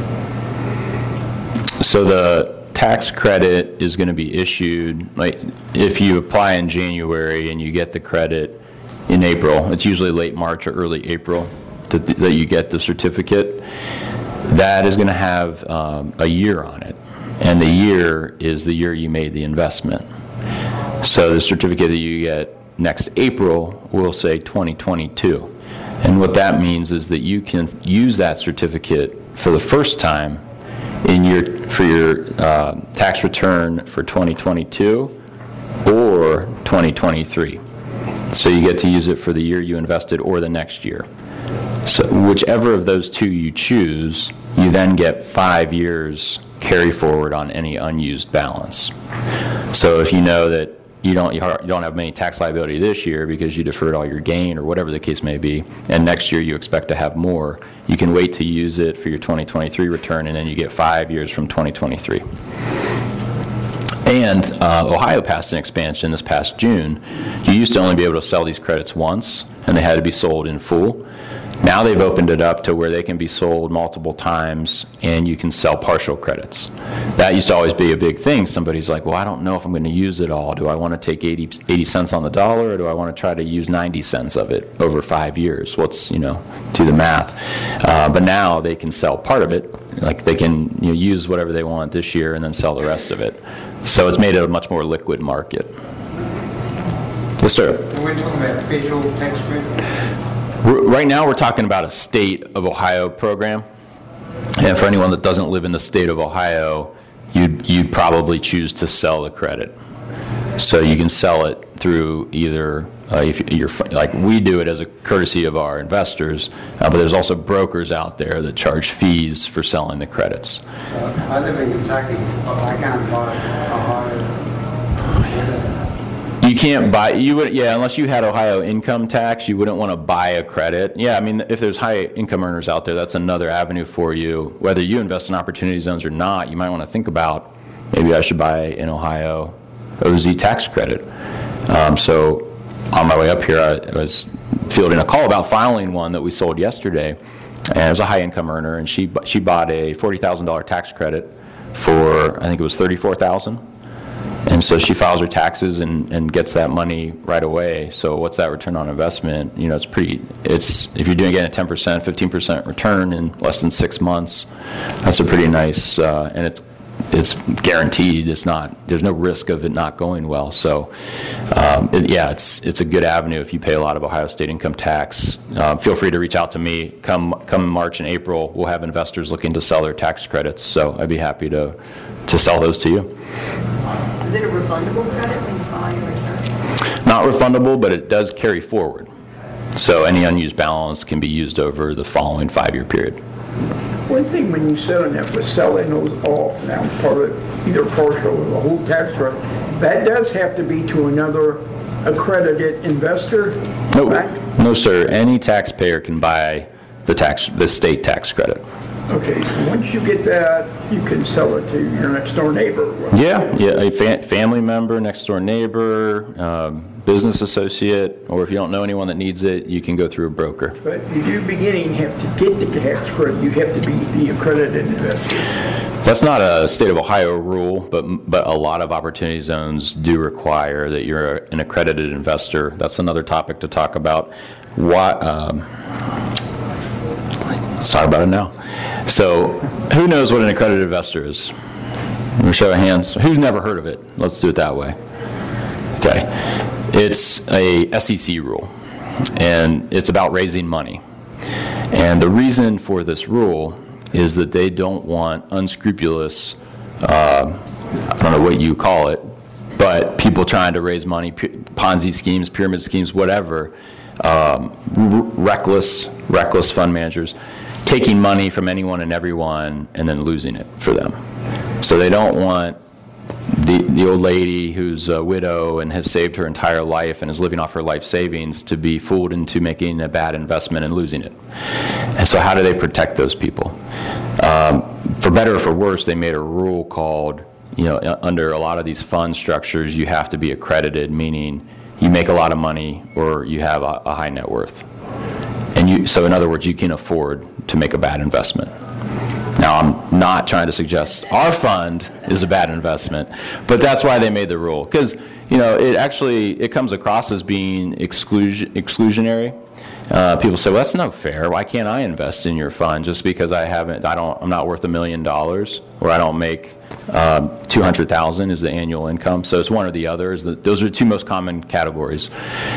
So the tax credit is going to be issued, like if you apply in January and you get the credit in April, it's usually late March or early April to, that you get the certificate. That is going to have um, a year on it, and the year is the year you made the investment. So the certificate that you get next April will say twenty twenty-two, and what that means is that you can use that certificate for the first time in your for your uh, tax return for twenty twenty-two or twenty twenty-three. So you get to use it for the year you invested or the next year. So whichever of those two you choose, you then get five years carry forward on any unused balance. So if you know that you don't you don't have any tax liability this year because you deferred all your gain or whatever the case may be, and next year you expect to have more, you can wait to use it for your twenty twenty-three return, and then you get five years from twenty twenty-three. And uh, Ohio passed an expansion this past June. You used to only be able to sell these credits once, and they had to be sold in full. Now they've opened it up to where they can be sold multiple times, and you can sell partial credits. That used to always be a big thing. Somebody's like, well, I don't know if I'm going to use it all. Do I want to take eighty, eighty cents on the dollar, or do I want to try to use ninety cents of it over five years? What's, you know, do the math. Uh, but now they can sell part of it. Like they can you know, use whatever they want this year and then sell the rest of it. So it's made it a much more liquid market. Yes, sir. And we're talking about federal tax credit? We're, right now we're talking about a state of Ohio program. And for anyone that doesn't live in the state of Ohio, you'd, you'd probably choose to sell the credit. So you can sell it through either, uh, if you're like we do it as a courtesy of our investors, uh, but there's also brokers out there that charge fees for selling the credits. So I live in Kentucky, but I can't buy Ohio. You can't buy, you would, yeah, unless you had Ohio income tax, you wouldn't want to buy a credit. Yeah, I mean, if there's high income earners out there, that's another avenue for you. Whether you invest in opportunity zones or not, you might want to think about, maybe I should buy an Ohio O Z tax credit. Um, so on my way up here, I, I was fielding a call about filing one that we sold yesterday, and it was a high income earner, and she she bought a forty thousand dollars tax credit for, I think it was thirty-four thousand dollars. And so she files her taxes and, and gets that money right away. So what's that return on investment? You know, it's pretty, it's, if you're doing getting a ten percent, fifteen percent return in less than six months, that's a pretty nice, uh, and it's it's guaranteed. It's not, there's no risk of it not going well. So um, it, yeah, it's it's a good avenue if you pay a lot of Ohio State income tax. Uh, feel free to reach out to me. Come come March and April, we'll have investors looking to sell their tax credits. So I'd be happy to, to sell those to you. Is it a refundable credit when you file your return? Not refundable, but it does carry forward. So any unused balance can be used over the following five-year period. One thing when you said on that was selling those off, now part of either partial or the whole tax credit, that does have to be to another accredited investor? No, Right? no, sir. Any taxpayer can buy the tax, the state tax credit. Okay, so once you get that, you can sell it to your next door neighbor. Yeah, yeah, a fa- family member, next door neighbor, um, business associate, or if you don't know anyone that needs it, you can go through a broker. But you do beginning have to get the tax credit, you have to be the accredited investor. That's not a state of Ohio rule, but but a lot of opportunity zones do require that you're an accredited investor. That's another topic to talk about. Why? Um, let's talk about it now. So, who knows what an accredited investor is? We'll show of hands. Who's never heard of it? Let's do it that way. Okay. It's a S E C rule, and it's about raising money. And the reason for this rule is that they don't want unscrupulous, uh, I don't know what you call it, but people trying to raise money, Ponzi schemes, pyramid schemes, whatever, um, r- reckless, reckless fund managers, taking money from anyone and everyone and then losing it for them. So they don't want the, the old lady who's a widow and has saved her entire life and is living off her life savings to be fooled into making a bad investment and losing it. And so how do they protect those people? Um, for better or for worse, they made a rule called, you know, under a lot of these fund structures, you have to be accredited, meaning you make a lot of money or you have a, a high net worth. And you, so in other words, you can afford to make a bad investment. Now, I'm not trying to suggest our fund is a bad investment, but that's why they made the rule. Because, you know, it actually, it comes across as being exclusion, exclusionary. Uh, people say, well, that's not fair. Why can't I invest in your fund just because I haven't, I don't, I'm not worth a million dollars, or I don't make um, two hundred thousand is the annual income. So it's one or the other. Is the, those are the two most common categories.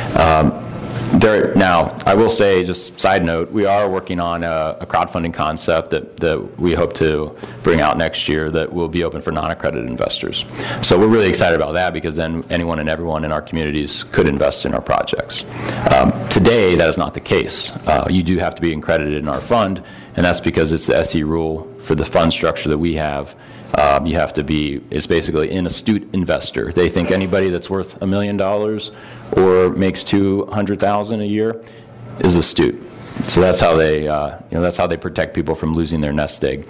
Um, There, now, I will say, just side note, we are working on a, a crowdfunding concept that, that we hope to bring out next year that will be open for non-accredited investors. So we're really excited about that because then anyone and everyone in our communities could invest in our projects. Um, today, that is not the case. Uh, you do have to be accredited in our fund, and that's because it's the S E rule for the fund structure that we have. Um, you have to be, it's basically an astute investor. They think anybody that's worth a million dollars or makes two hundred thousand a year is astute. So that's how they, uh, you know, that's how they protect people from losing their nest egg.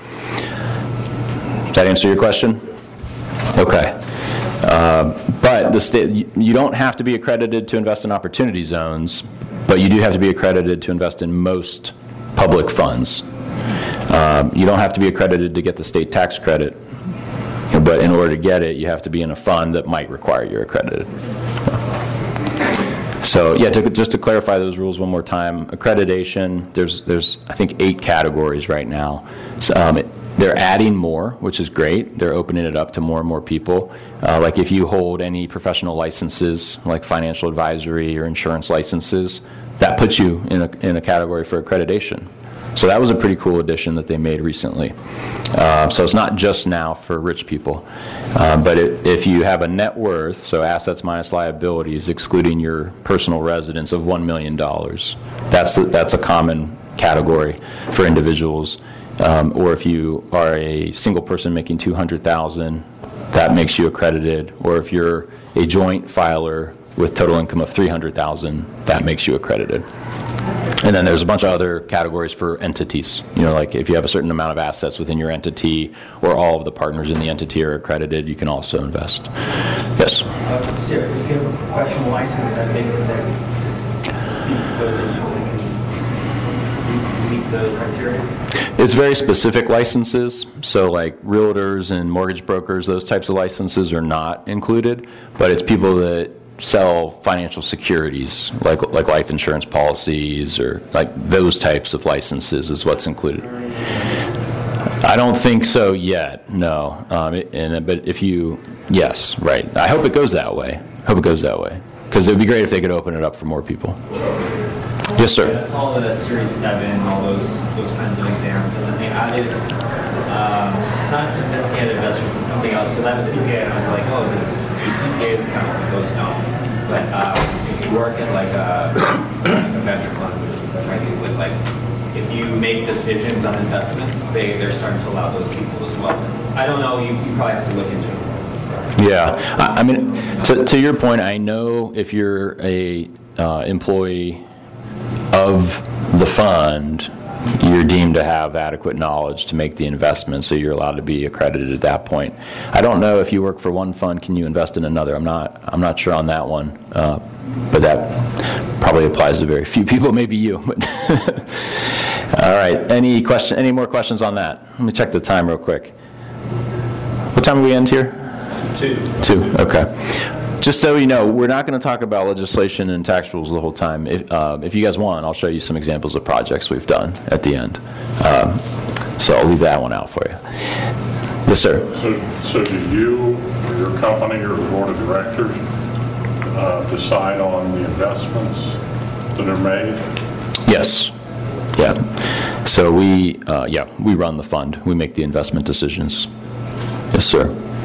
Does that answer your question? Okay. Uh, but the state, you, you don't have to be accredited to invest in opportunity zones, but you do have to be accredited to invest in most public funds. Um, you don't have to be accredited to get the state tax credit, but in order to get it, you have to be in a fund that might require you're accredited. So yeah, to, just to clarify those rules one more time, accreditation, there's, there's I think, eight categories right now. So, um, it, they're adding more, which is great. They're opening it up to more and more people. Uh, like if you hold any professional licenses, like financial advisory or insurance licenses, that puts you in a, in a category for accreditation. So that was a pretty cool addition that they made recently. Uh, so it's not just now for rich people. Uh, but it, if you have a net worth, so assets minus liabilities, excluding your personal residence of one million dollars, that's, that's a common category for individuals. Um, or if you are a single person making two hundred thousand dollars, that makes you accredited. Or if you're a joint filer with total income of three hundred thousand dollars, that makes you accredited. And then there's a bunch of other categories for entities. You know, like if you have a certain amount of assets within your entity or all of the partners in the entity are accredited, you can also invest. Yes? Uh, so if you have a professional license, that makes it meet the criteria? It's very specific licenses. So like realtors and mortgage brokers, those types of licenses are not included, but it's people that sell financial securities, like like life insurance policies or like those types of licenses is what's included. I don't think so yet, no. Um, it, and but if you, yes, right. I hope it goes that way. I hope it goes that way because it would be great if they could open it up for more people. Yes, sir. Yeah, that's all the Series seven, all those those kinds of exams, and then they added. Um, it's not sophisticated investors, it's something else. Because I have a C P A, and I was like, oh, this do C P As count? Those don't. But um, if you work at like a, like a venture fund, which I do with like, if you make decisions on investments, they, they're starting to allow those people as well. I don't know, you, you probably have to look into it. Yeah, I, I mean, to, to your point, I know if you're a uh, employee of the fund, you're deemed to have adequate knowledge to make the investment, so you're allowed to be accredited at that point. I don't know if you work for one fund, can you invest in another? I'm not, I'm not sure on that one, uh, but that probably applies to very few people, maybe you. All right, any question? Any more questions on that? Let me check the time real quick. What time do we end here? Two. Two, okay. Just so you know, we're not going to talk about legislation and tax rules the whole time. If, uh, if you guys want, I'll show you some examples of projects we've done at the end. Um, so I'll leave that one out for you. Yes, sir. So, so do you, or your company, or the board of directors uh, decide on the investments that are made? Yes. Yeah. So we, uh, yeah, we run the fund. We make the investment decisions. Yes, sir.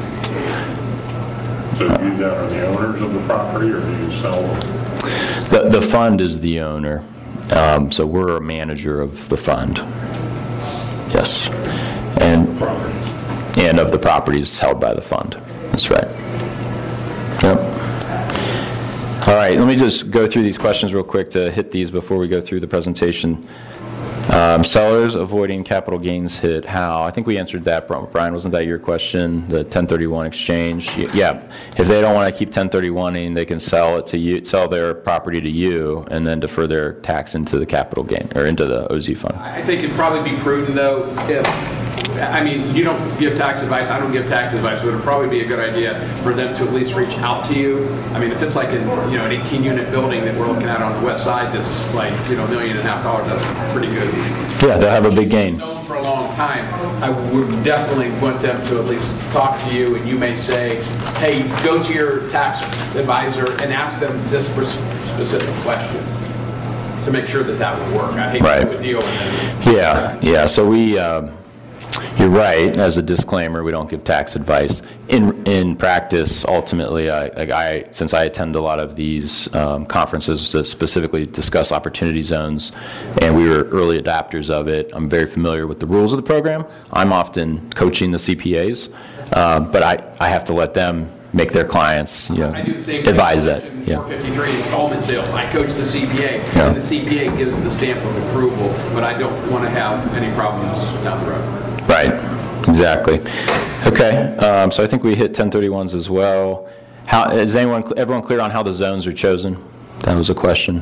So you then are the owners of the property, or do you sell them? The, the fund is the owner. Um, so we're a manager of the fund. Yes. And, and of the properties held by the fund. That's right. Yep. All right, let me just go through these questions real quick to hit these before we go through the presentation. Um, sellers avoiding capital gains hit, how? I think we answered that, Brian. Wasn't that your question? The ten thirty-one exchange? Yeah. If they don't want to keep ten thirty-one-ing, they can sell it to you, sell their property to you, and then defer their tax into the capital gain or into the O Z fund. I think it'd probably be prudent, though, if, I mean, you don't give tax advice, I don't give tax advice, so it would probably be a good idea for them to at least reach out to you. I mean, if it's like an, you know, an eighteen unit building that we're looking at on the west side that's like, you know, a million and a half dollars, that's pretty good. Yeah, they'll have a big gain. Known for a long time, I would definitely want them to at least talk to you, and you may say, hey, go to your tax advisor and ask them this specific question to make sure that that would work. I hate Right. to do a deal with them. Yeah, yeah. So we, uh, you're right. As a disclaimer, we don't give tax advice. In in practice, ultimately, I, like I since I attend a lot of these um, conferences that specifically discuss opportunity zones, and we were early adopters of it, I'm very familiar with the rules of the program. I'm often coaching the C P As, uh, but I, I have to let them make their clients, you know, I do the same thing. advise that. Yeah. four fifty-three installment sales. I coach the C P A, Yeah. and the C P A gives the stamp of approval, but I don't want to have any problems down the road. Right, exactly. Okay, um, so I think we hit ten thirty-ones as well. How, is anyone, everyone clear on how the zones are chosen? That was a question.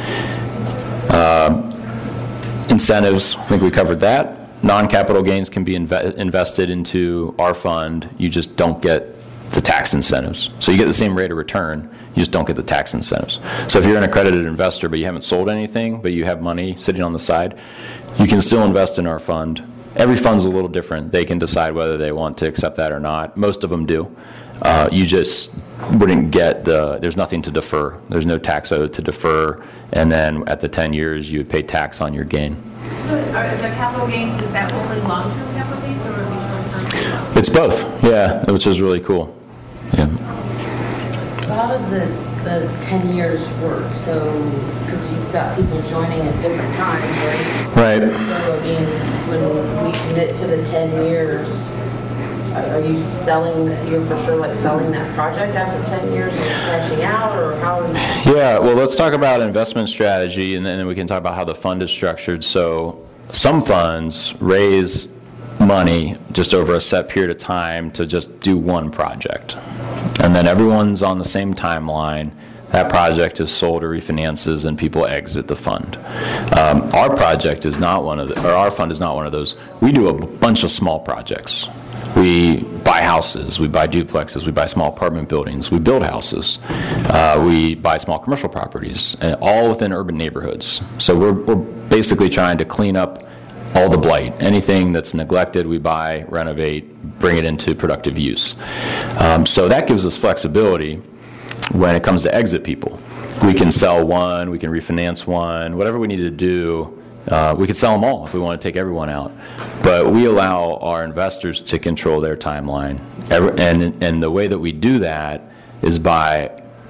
Um, incentives, I think we covered that. Non-capital gains can be inve- invested into our fund. You just don't get the tax incentives. So you get the same rate of return, you just don't get the tax incentives. So if you're an accredited investor but you haven't sold anything, but you have money sitting on the side, you can still invest in our fund. Every fund's a little different. They can decide whether they want to accept that or not. Most of them do. Uh, you just wouldn't get the, there's nothing to defer. There's no tax owed to defer, and then at the ten years, you would pay tax on your gain. So are the capital gains, is that only long-term capital gains or are we short-term? It's both, yeah, which is really cool. Yeah. So how does the, the ten years work? So, because you've got people joining at different times, right? Right. So, I mean, when we commit to the ten years, are you selling, you're for sure like selling that project after ten years and crashing out, or how? Yeah, well, let's talk about investment strategy, and then we can talk about how the fund is structured. So some funds raise money just over a set period of time to just do one project. And then everyone's on the same timeline. That project is sold or refinances, and people exit the fund. Um, our project is not one of the, or our fund is not one of those. We do a bunch of small projects. We buy houses, we buy duplexes, we buy small apartment buildings, we build houses, uh, we buy small commercial properties, and all within urban neighborhoods. So we're, we're basically trying to clean up all the blight. Anything that's neglected, we buy, renovate, bring it into productive use. Um, so that gives us flexibility when it comes to exit people. We can sell one, we can refinance one, whatever we need to do. Uh, we could sell them all if we want to take everyone out. But we allow our investors to control their timeline. Every, and, and the way that we do that is by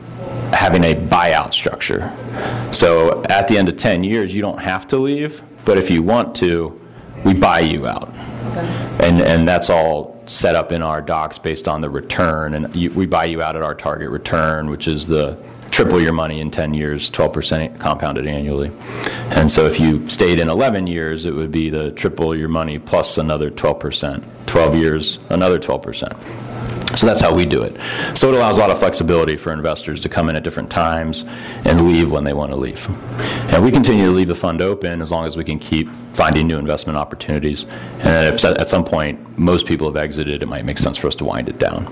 having a buyout structure. So at the end of ten years, you don't have to leave, but if you want to, we buy you out. And and that's all set up in our docs based on the return, and you, we buy you out at our target return, which is the triple your money in ten years, twelve percent compounded annually. And so if you stayed in eleven years, it would be the triple your money plus another twelve percent. twelve years, another twelve percent. So that's how we do it. So it allows a lot of flexibility for investors to come in at different times and leave when they want to leave. And we continue to leave the fund open as long as we can keep finding new investment opportunities. And if at some point most people have exited, it might make sense for us to wind it down.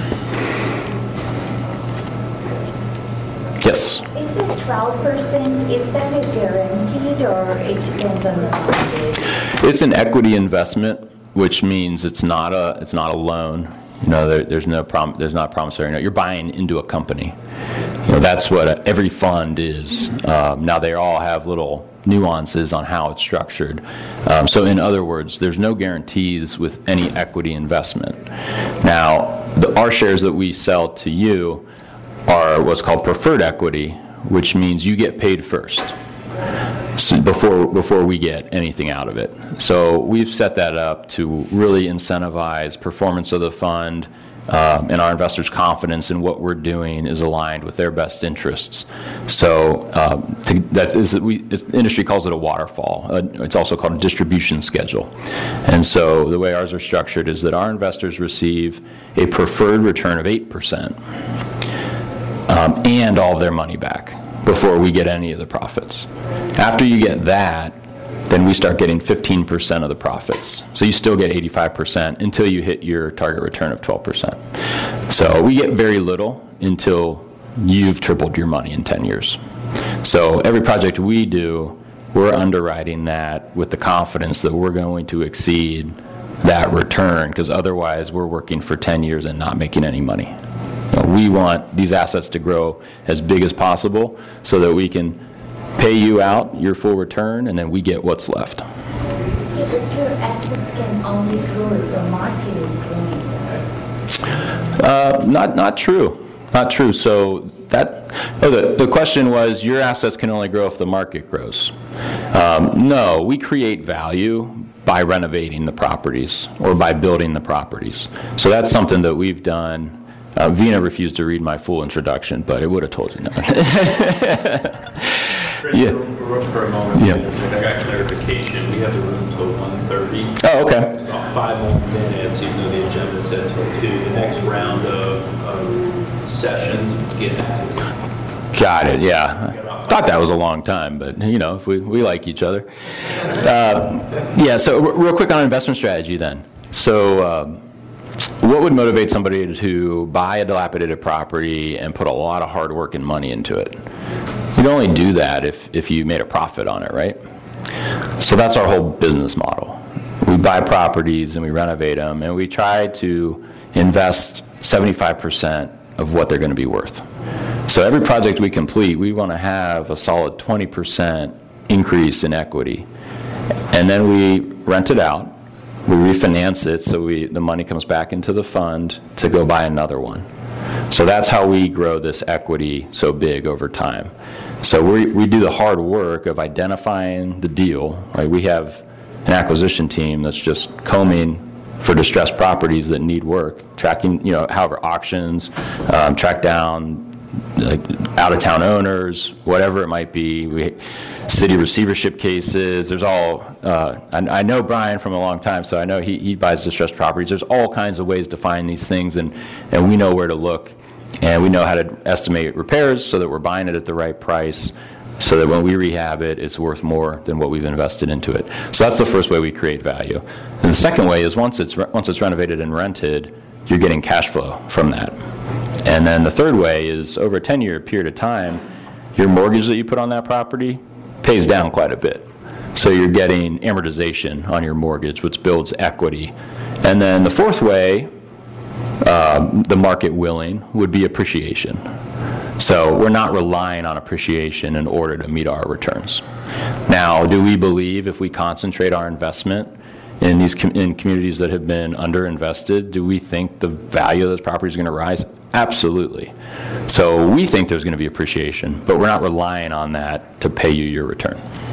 Yes? Is the twelve percent, is that a guaranteed or it depends on the market? It's an equity investment, which means it's not a it's not a loan. You know, there, there's no prom, there's not promissory note. You're buying into a company. You know, that's what a, every fund is. Um, now they all have little nuances on how it's structured. Um, so in other words, there's no guarantees with any equity investment. Now, the, our shares that we sell to you are what's called preferred equity, which means you get paid first. So before before we get anything out of it. So we've set that up to really incentivize performance of the fund, um, and our investors' confidence in what we're doing is aligned with their best interests. So um, to, that is we the industry calls it a waterfall. Uh, it's also called a distribution schedule. And so the way ours are structured is that our investors receive a preferred return of eight percent um, and all of their money back before we get any of the profits. After you get that, then we start getting fifteen percent of the profits. So you still get eighty-five percent until you hit your target return of twelve percent. So we get very little until you've tripled your money in ten years. So every project we do, we're underwriting that with the confidence that we're going to exceed that return, because otherwise we're working for ten years and not making any money. You know, we want these assets to grow as big as possible so that we can pay you out your full return, and then we get what's left. Yeah, but your assets can only grow if the market is growing. Uh, not not true. Not true. So that oh, the, the question was, your assets can only grow if the market grows. Um, no, we create value by renovating the properties or by building the properties. So that's something that we've done. Uh, Vina refused to read my full introduction, but it would have told you that. Yeah. For, for a moment, Yeah. I got clarification. We have the room till one thirty. Oh, okay. About five more minutes, even though the agenda said till two. The next round of, of sessions, get into. Got it, yeah. Thought that was a long time, but, you know, if we, we like each other. Uh, yeah, so r- real quick on investment strategy then. So um, what would motivate somebody to buy a dilapidated property and put a lot of hard work and money into it? You'd only do that if, if you made a profit on it, right? So that's our whole business model. We buy properties and we renovate them, and we try to invest seventy-five percent of what they're going to be worth. So every project we complete, we want to have a solid twenty percent increase in equity. And then we rent it out, we refinance it, so we the money comes back into the fund to go buy another one. So that's how we grow this equity so big over time. So we we do the hard work of identifying the deal. Right? We have an acquisition team that's just combing for distressed properties that need work, tracking, you know, however, auctions, um, track down like out-of-town owners, whatever it might be. We city receivership cases. There's all. Uh, I, I know Brian from a long time, so I know he he buys distressed properties. There's all kinds of ways to find these things, and and we know where to look. And we know how to estimate repairs so that we're buying it at the right price, so that when we rehab it, it's worth more than what we've invested into it. So that's the first way we create value. And the second way is once it's once it's renovated and rented, you're getting cash flow from that. And then the third way is over a ten-year period of time, your mortgage that you put on that property pays down quite a bit. So you're getting amortization on your mortgage, which builds equity. And then the fourth way, Um, the market willing, would be appreciation. So we're not relying on appreciation in order to meet our returns. Now, do we believe if we concentrate our investment in these com- in communities that have been underinvested, do we think the value of those properties is going to rise? Absolutely. So we think there's going to be appreciation, but we're not relying on that to pay you your return.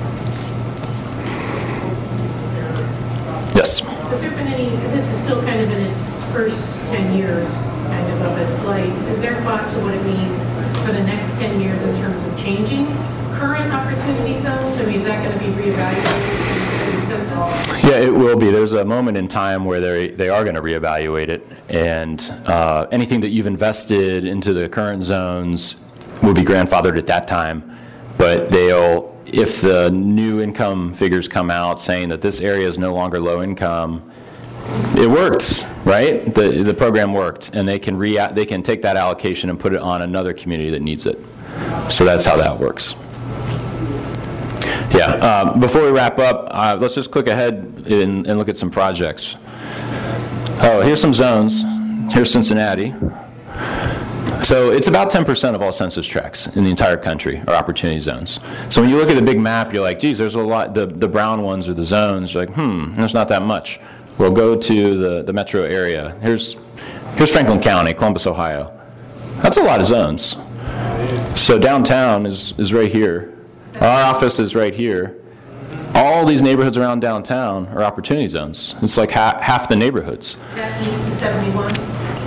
Yes? Has there been any, this is still kind of in its first ten years, kind of of its life. Is there a thought to what it means for the next ten years in terms of changing current opportunity zones? I mean, is that going to be reevaluated in the census? Yeah, it will be. There's a moment in time where they they are going to reevaluate it, and uh, anything that you've invested into the current zones will be grandfathered at that time, but they'll, if the new income figures come out saying that this area is no longer low income, it worked, right? The the program worked, and they can re they can take that allocation and put it on another community that needs it. So that's how that works. Yeah. Um, before we wrap up, uh, let's just click ahead and, and look at some projects. Oh, here's some zones. Here's Cincinnati. So it's about ten percent of all census tracts in the entire country are opportunity zones. So when you look at the big map, you're like, geez, there's a lot. The, the brown ones are the zones. You're like, hmm, there's not that much. Well, go to the, the metro area. Here's, here's Franklin County, Columbus, Ohio. That's a lot of zones. So downtown is, is right here. Our office is right here. All these neighborhoods around downtown are opportunity zones. It's like ha half the neighborhoods. Is that east of seventy-one?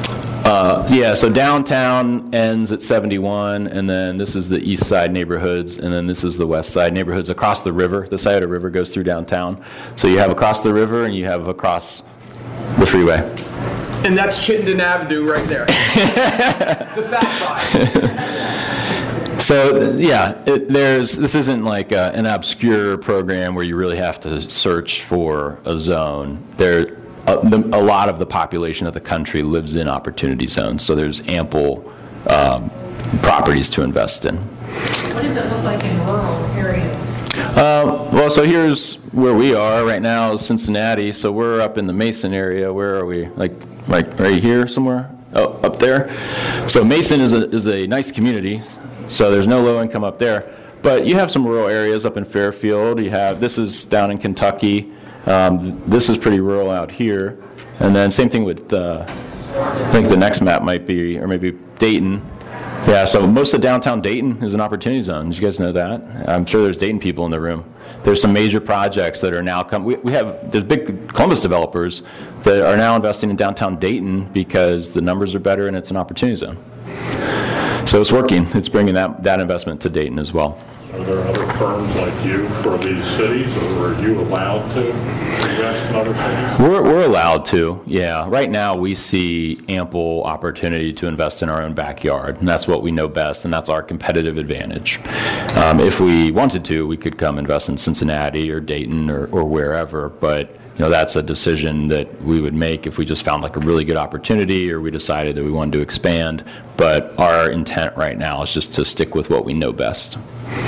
Uh, yeah, so downtown ends at seventy-one, and then this is the east side neighborhoods, and then this is the west side neighborhoods across the river. The Scioto River goes through downtown. So you have across the river, and you have across the freeway. And that's Chittenden Avenue right there. The south side. So yeah, it, there's this isn't like a, an obscure program where you really have to search for a zone. There, a, the, a lot of the population of the country lives in opportunity zones, so there's ample um, properties to invest in. What does it look like in rural areas? Uh, well, so here's where we are right now, Cincinnati. So we're up in the Mason area. Where are we? Like, like right here somewhere? Oh, up there. So Mason is a is a nice community. So there's no low income up there. But you have some rural areas up in Fairfield. You have, this is down in Kentucky. Um, this is pretty rural out here. And then same thing with, uh, I think the next map might be, or maybe Dayton. Yeah, so most of downtown Dayton is an opportunity zone. Did you guys know that? I'm sure there's Dayton people in the room. There's some major projects that are now come. We, we have, there's big Columbus developers that are now investing in downtown Dayton because the numbers are better and it's an opportunity zone. So it's working. It's bringing that, that investment to Dayton as well. Are there other firms like you for these cities, or are you allowed to invest in other cities? We're, we're allowed to, yeah. Right now we see ample opportunity to invest in our own backyard, and that's what we know best, and that's our competitive advantage. Um, if we wanted to, we could come invest in Cincinnati or Dayton or, or wherever, but you know, that's a decision that we would make if we just found like a really good opportunity or we decided that we wanted to expand. But our intent right now is just to stick with what we know best.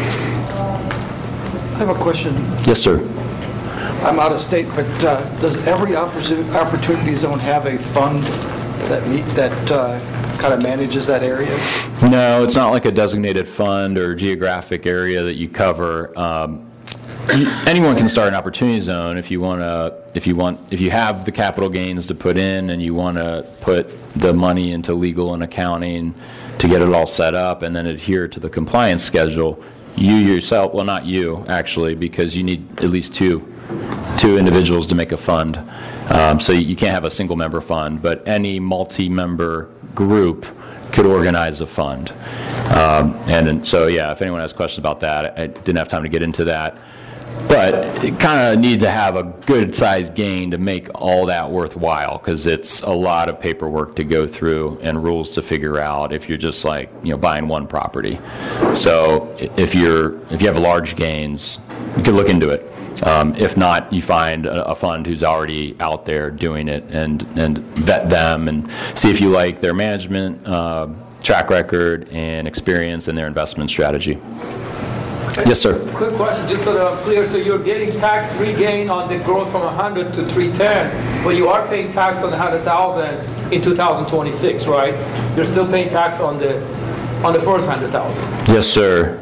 I have a question. Yes, sir. I'm out of state, but uh, does every opportu- opportunity zone have a fund that meet, that uh, kind of manages that area? No, it's not like a designated fund or geographic area that you cover. Um, You, anyone can start an opportunity zone if you want to. If you want, if you have the capital gains to put in, and you want to put the money into legal and accounting to get it all set up, and then adhere to the compliance schedule. You yourself, well, not you actually, because you need at least two, two individuals to make a fund. Um, so you can't have a single member fund, but any multi-member group could organize a fund. Um, and, and so, yeah, if anyone has questions about that, I didn't have time to get into that. But you kind of need to have a good-sized gain to make all that worthwhile, because it's a lot of paperwork to go through and rules to figure out if you're just like, you know, buying one property. So if you're if you have large gains, you could look into it. Um, if not, you find a, a fund who's already out there doing it and and vet them and see if you like their management uh, track record and experience and their investment strategy. Yes, sir. Quick question, just so that I'm clear. So you're getting tax regain on the growth from one hundred to three ten, but you are paying tax on the one hundred thousand in two thousand twenty-six, right? You're still paying tax on the on the first one hundred thousand. Yes, sir.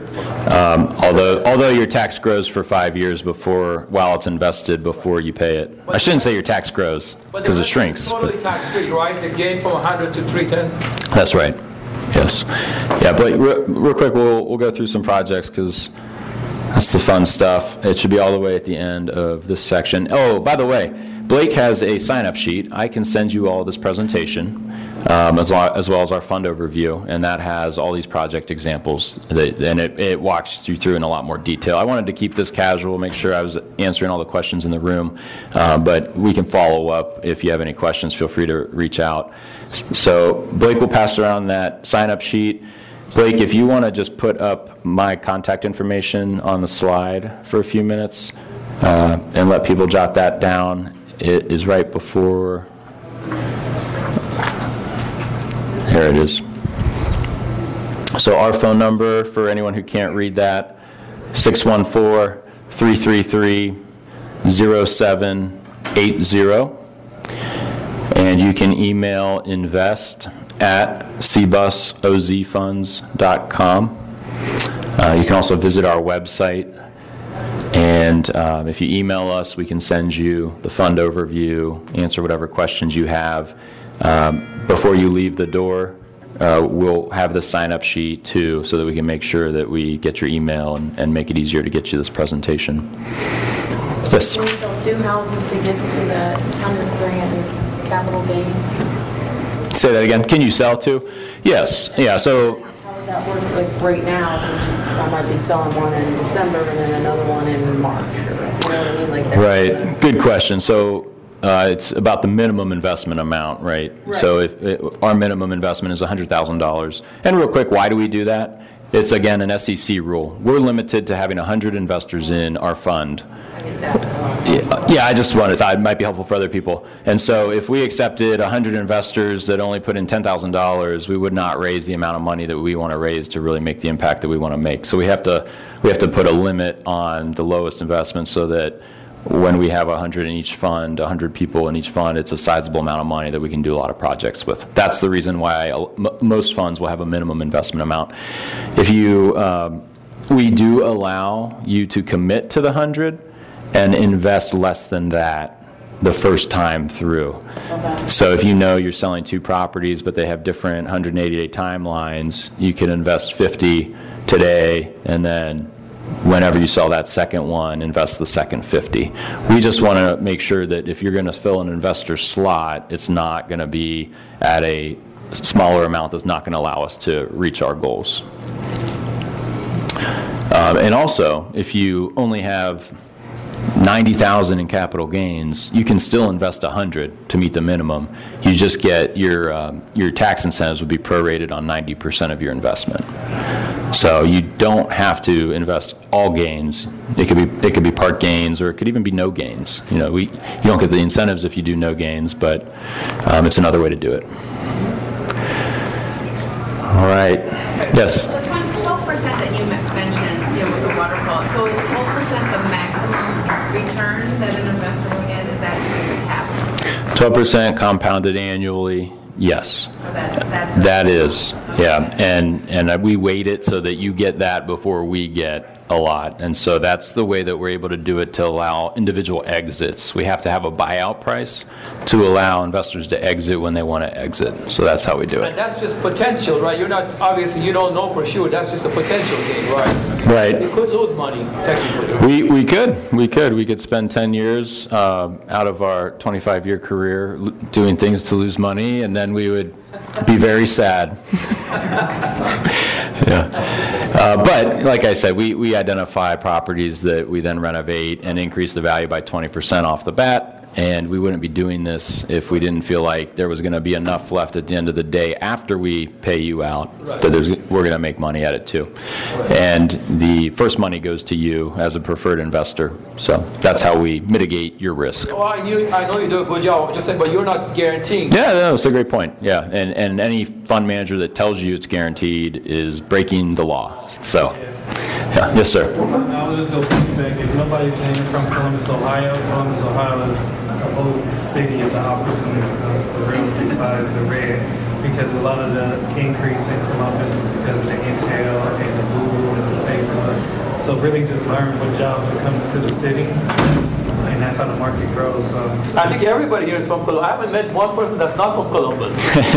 Um, Although, although your tax grows for five years before, while it's invested before you pay it. I shouldn't say your tax grows, But because the it shrinks. Totally but- tax-free, right? The gain from one hundred to three ten? That's right, yes. Yeah, but real real quick, we'll, we'll go through some projects, because that's the fun stuff. It should be all the way at the end of this section. Oh, by the way, Blake has a sign-up sheet. I can send you all this presentation, um, as, lo- as well as our fund overview, and that has all these project examples, that, and it, it walks you through in a lot more detail. I wanted to keep this casual, make sure I was answering all the questions in the room, uh, but we can follow up. If you have any questions, feel free to reach out. So Blake will pass around that sign-up sheet. Blake, if you want to just put up my contact information on the slide for a few minutes, uh, and let people jot that down. It is right before, here it is. So our phone number, for anyone who can't read that, six one four, three three three, zero seven eight zero. And you can email invest at c bus o z funds dot com. Uh, you can also visit our website, and um, if you email us, we can send you the fund overview, answer whatever questions you have. Um, before you leave the door, uh, we'll have the sign-up sheet too, so that we can make sure that we get your email and, and make it easier to get you this presentation. Yes? Can we sell two houses to get to that hundred grand capital gain? Say that again. Can you sell two? Yes. Yeah. So. How would that work, like right now? 'Cause I might be selling one in December and then another one in March, or, you know what I mean? Like that. Right. Good question. So uh, it's about the minimum investment amount, right? Right. So if it, our minimum investment is one hundred thousand dollars. And real quick, why do we do that? It's, again, an S E C rule. We're limited to having one hundred investors in our fund. Yeah, yeah, I just wanted, thought it might be helpful for other people. And so if we accepted one hundred investors that only put in ten thousand dollars, we would not raise the amount of money that we want to raise to really make the impact that we want to make. So we have to we have to put a limit on the lowest investment, so that when we have one hundred in each fund, one hundred people in each fund, it's a sizable amount of money that we can do a lot of projects with. That's the reason why m- most funds will have a minimum investment amount. If you, um, we do allow you to commit to the one hundred and invest less than that the first time through. Okay. So if you know you're selling two properties, but they have different one hundred eighty day timelines, you can invest fifty today, and then whenever you sell that second one, invest the second fifty. We just want to make sure that if you're going to fill an investor slot, it's not going to be at a smaller amount that's not going to allow us to reach our goals. Um, and also, if you only have ninety thousand in capital gains, you can still invest one hundred to meet the minimum. You just get your um, your tax incentives would be prorated on ninety percent of your investment. So you don't have to invest all gains. It could be it could be part gains, or it could even be no gains. You know, we you don't get the incentives if you do no gains, but um, it's another way to do it. All right. Yes. The twelve percent that you men- mentioned, you know, with the waterfall, so is twelve percent the maximum return that an investor will get? Is that the cap? twelve percent compounded annually. Yes. So that's, that's That is, yeah, and and we weight it so that you get that before we get a lot, and so that's the way that we're able to do it, to allow individual exits. We have to have a buyout price to allow investors to exit when they want to exit, so that's how we do And it. that's just potential, right? You're not, obviously, you don't know for sure. That's just a potential gain, right? Right. You could lose money, technically. We we could, we could, we could spend ten years um, out of our twenty-five year career l- doing things to lose money, and then we would be very sad. Yeah. Uh, But, like I said, we, we identify properties that we then renovate and increase the value by twenty percent off the bat, and we wouldn't be doing this if we didn't feel like there was going to be enough left at the end of the day after we pay you out, that there's, we're going to make money at it too. And the first money goes to you as a preferred investor, so that's how we mitigate your risk. Well, I knew, I know you do a good job, I'm just saying, but you're not guaranteeing. Yeah, no, it's a great point. Yeah, and, and any fund manager that tells you it's guaranteed is breaking the law. So, yeah, yes, sir. I was just going to piggyback. If nobody's in from Columbus, Ohio, Columbus, Ohio is a whole city is an opportunity for real besides the red, because a lot of the increase in Columbus is because of the Intel and the Google and the Facebook. So really just learn what jobs are coming to the city, and that's how the market grows. So I think everybody here is from Columbus. I haven't met one person that's not from Columbus.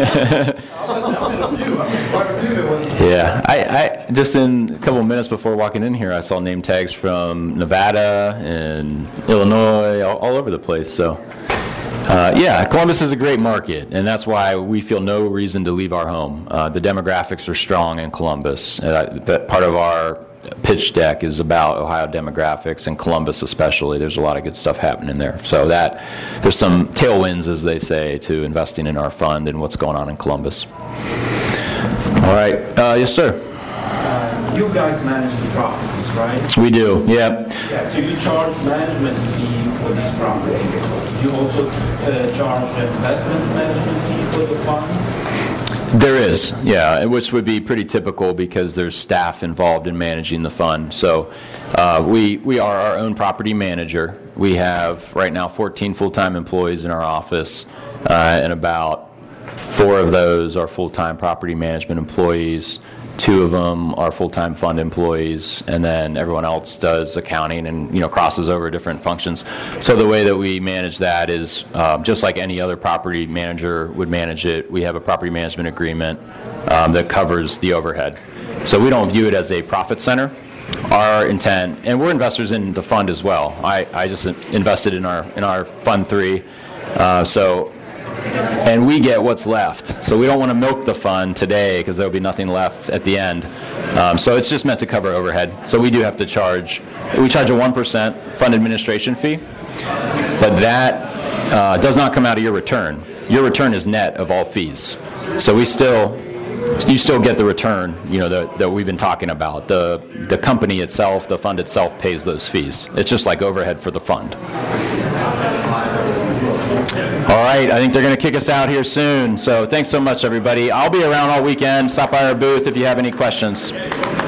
Yeah, I, I just in a couple of minutes before walking in here, I saw name tags from Nevada and Illinois, all, all over the place. So, uh, yeah, Columbus is a great market, and that's why we feel no reason to leave our home. Uh, the demographics are strong in Columbus. Uh, that part of our pitch deck is about Ohio demographics, and Columbus especially. There's a lot of good stuff happening there. So that there's some tailwinds, as they say, to investing in our fund and what's going on in Columbus. All right. Uh, yes, sir. Uh, you guys manage the properties, right? We do. Yeah. Yeah. So you charge management fee for these properties. You also uh, charge investment management fee for the fund. There is, yeah, which would be pretty typical because there's staff involved in managing the fund. So uh, we we are our own property manager. We have right now fourteen full-time employees in our office, uh, and about four of those are full-time property management employees. Two of them are full-time fund employees, and then everyone else does accounting and, you know, crosses over different functions. So the way that we manage that is um, just like any other property manager would manage it. We have a property management agreement um, that covers the overhead. So we don't view it as a profit center. Our intent, and we're investors in the fund as well. I, I just invested in our in our Fund three, uh, so. And we get what's left. So we don't want to milk the fund today because there will be nothing left at the end. Um, so it's just meant to cover overhead. So we do have to charge, we charge a one percent fund administration fee, but that uh, does not come out of your return. Your return is net of all fees. So we still, you still get the return, you know, that, that we've been talking about. The, the company itself, the fund itself pays those fees. It's just like overhead for the fund. All right, I think they're going to kick us out here soon. So thanks so much, everybody. I'll be around all weekend. Stop by our booth if you have any questions.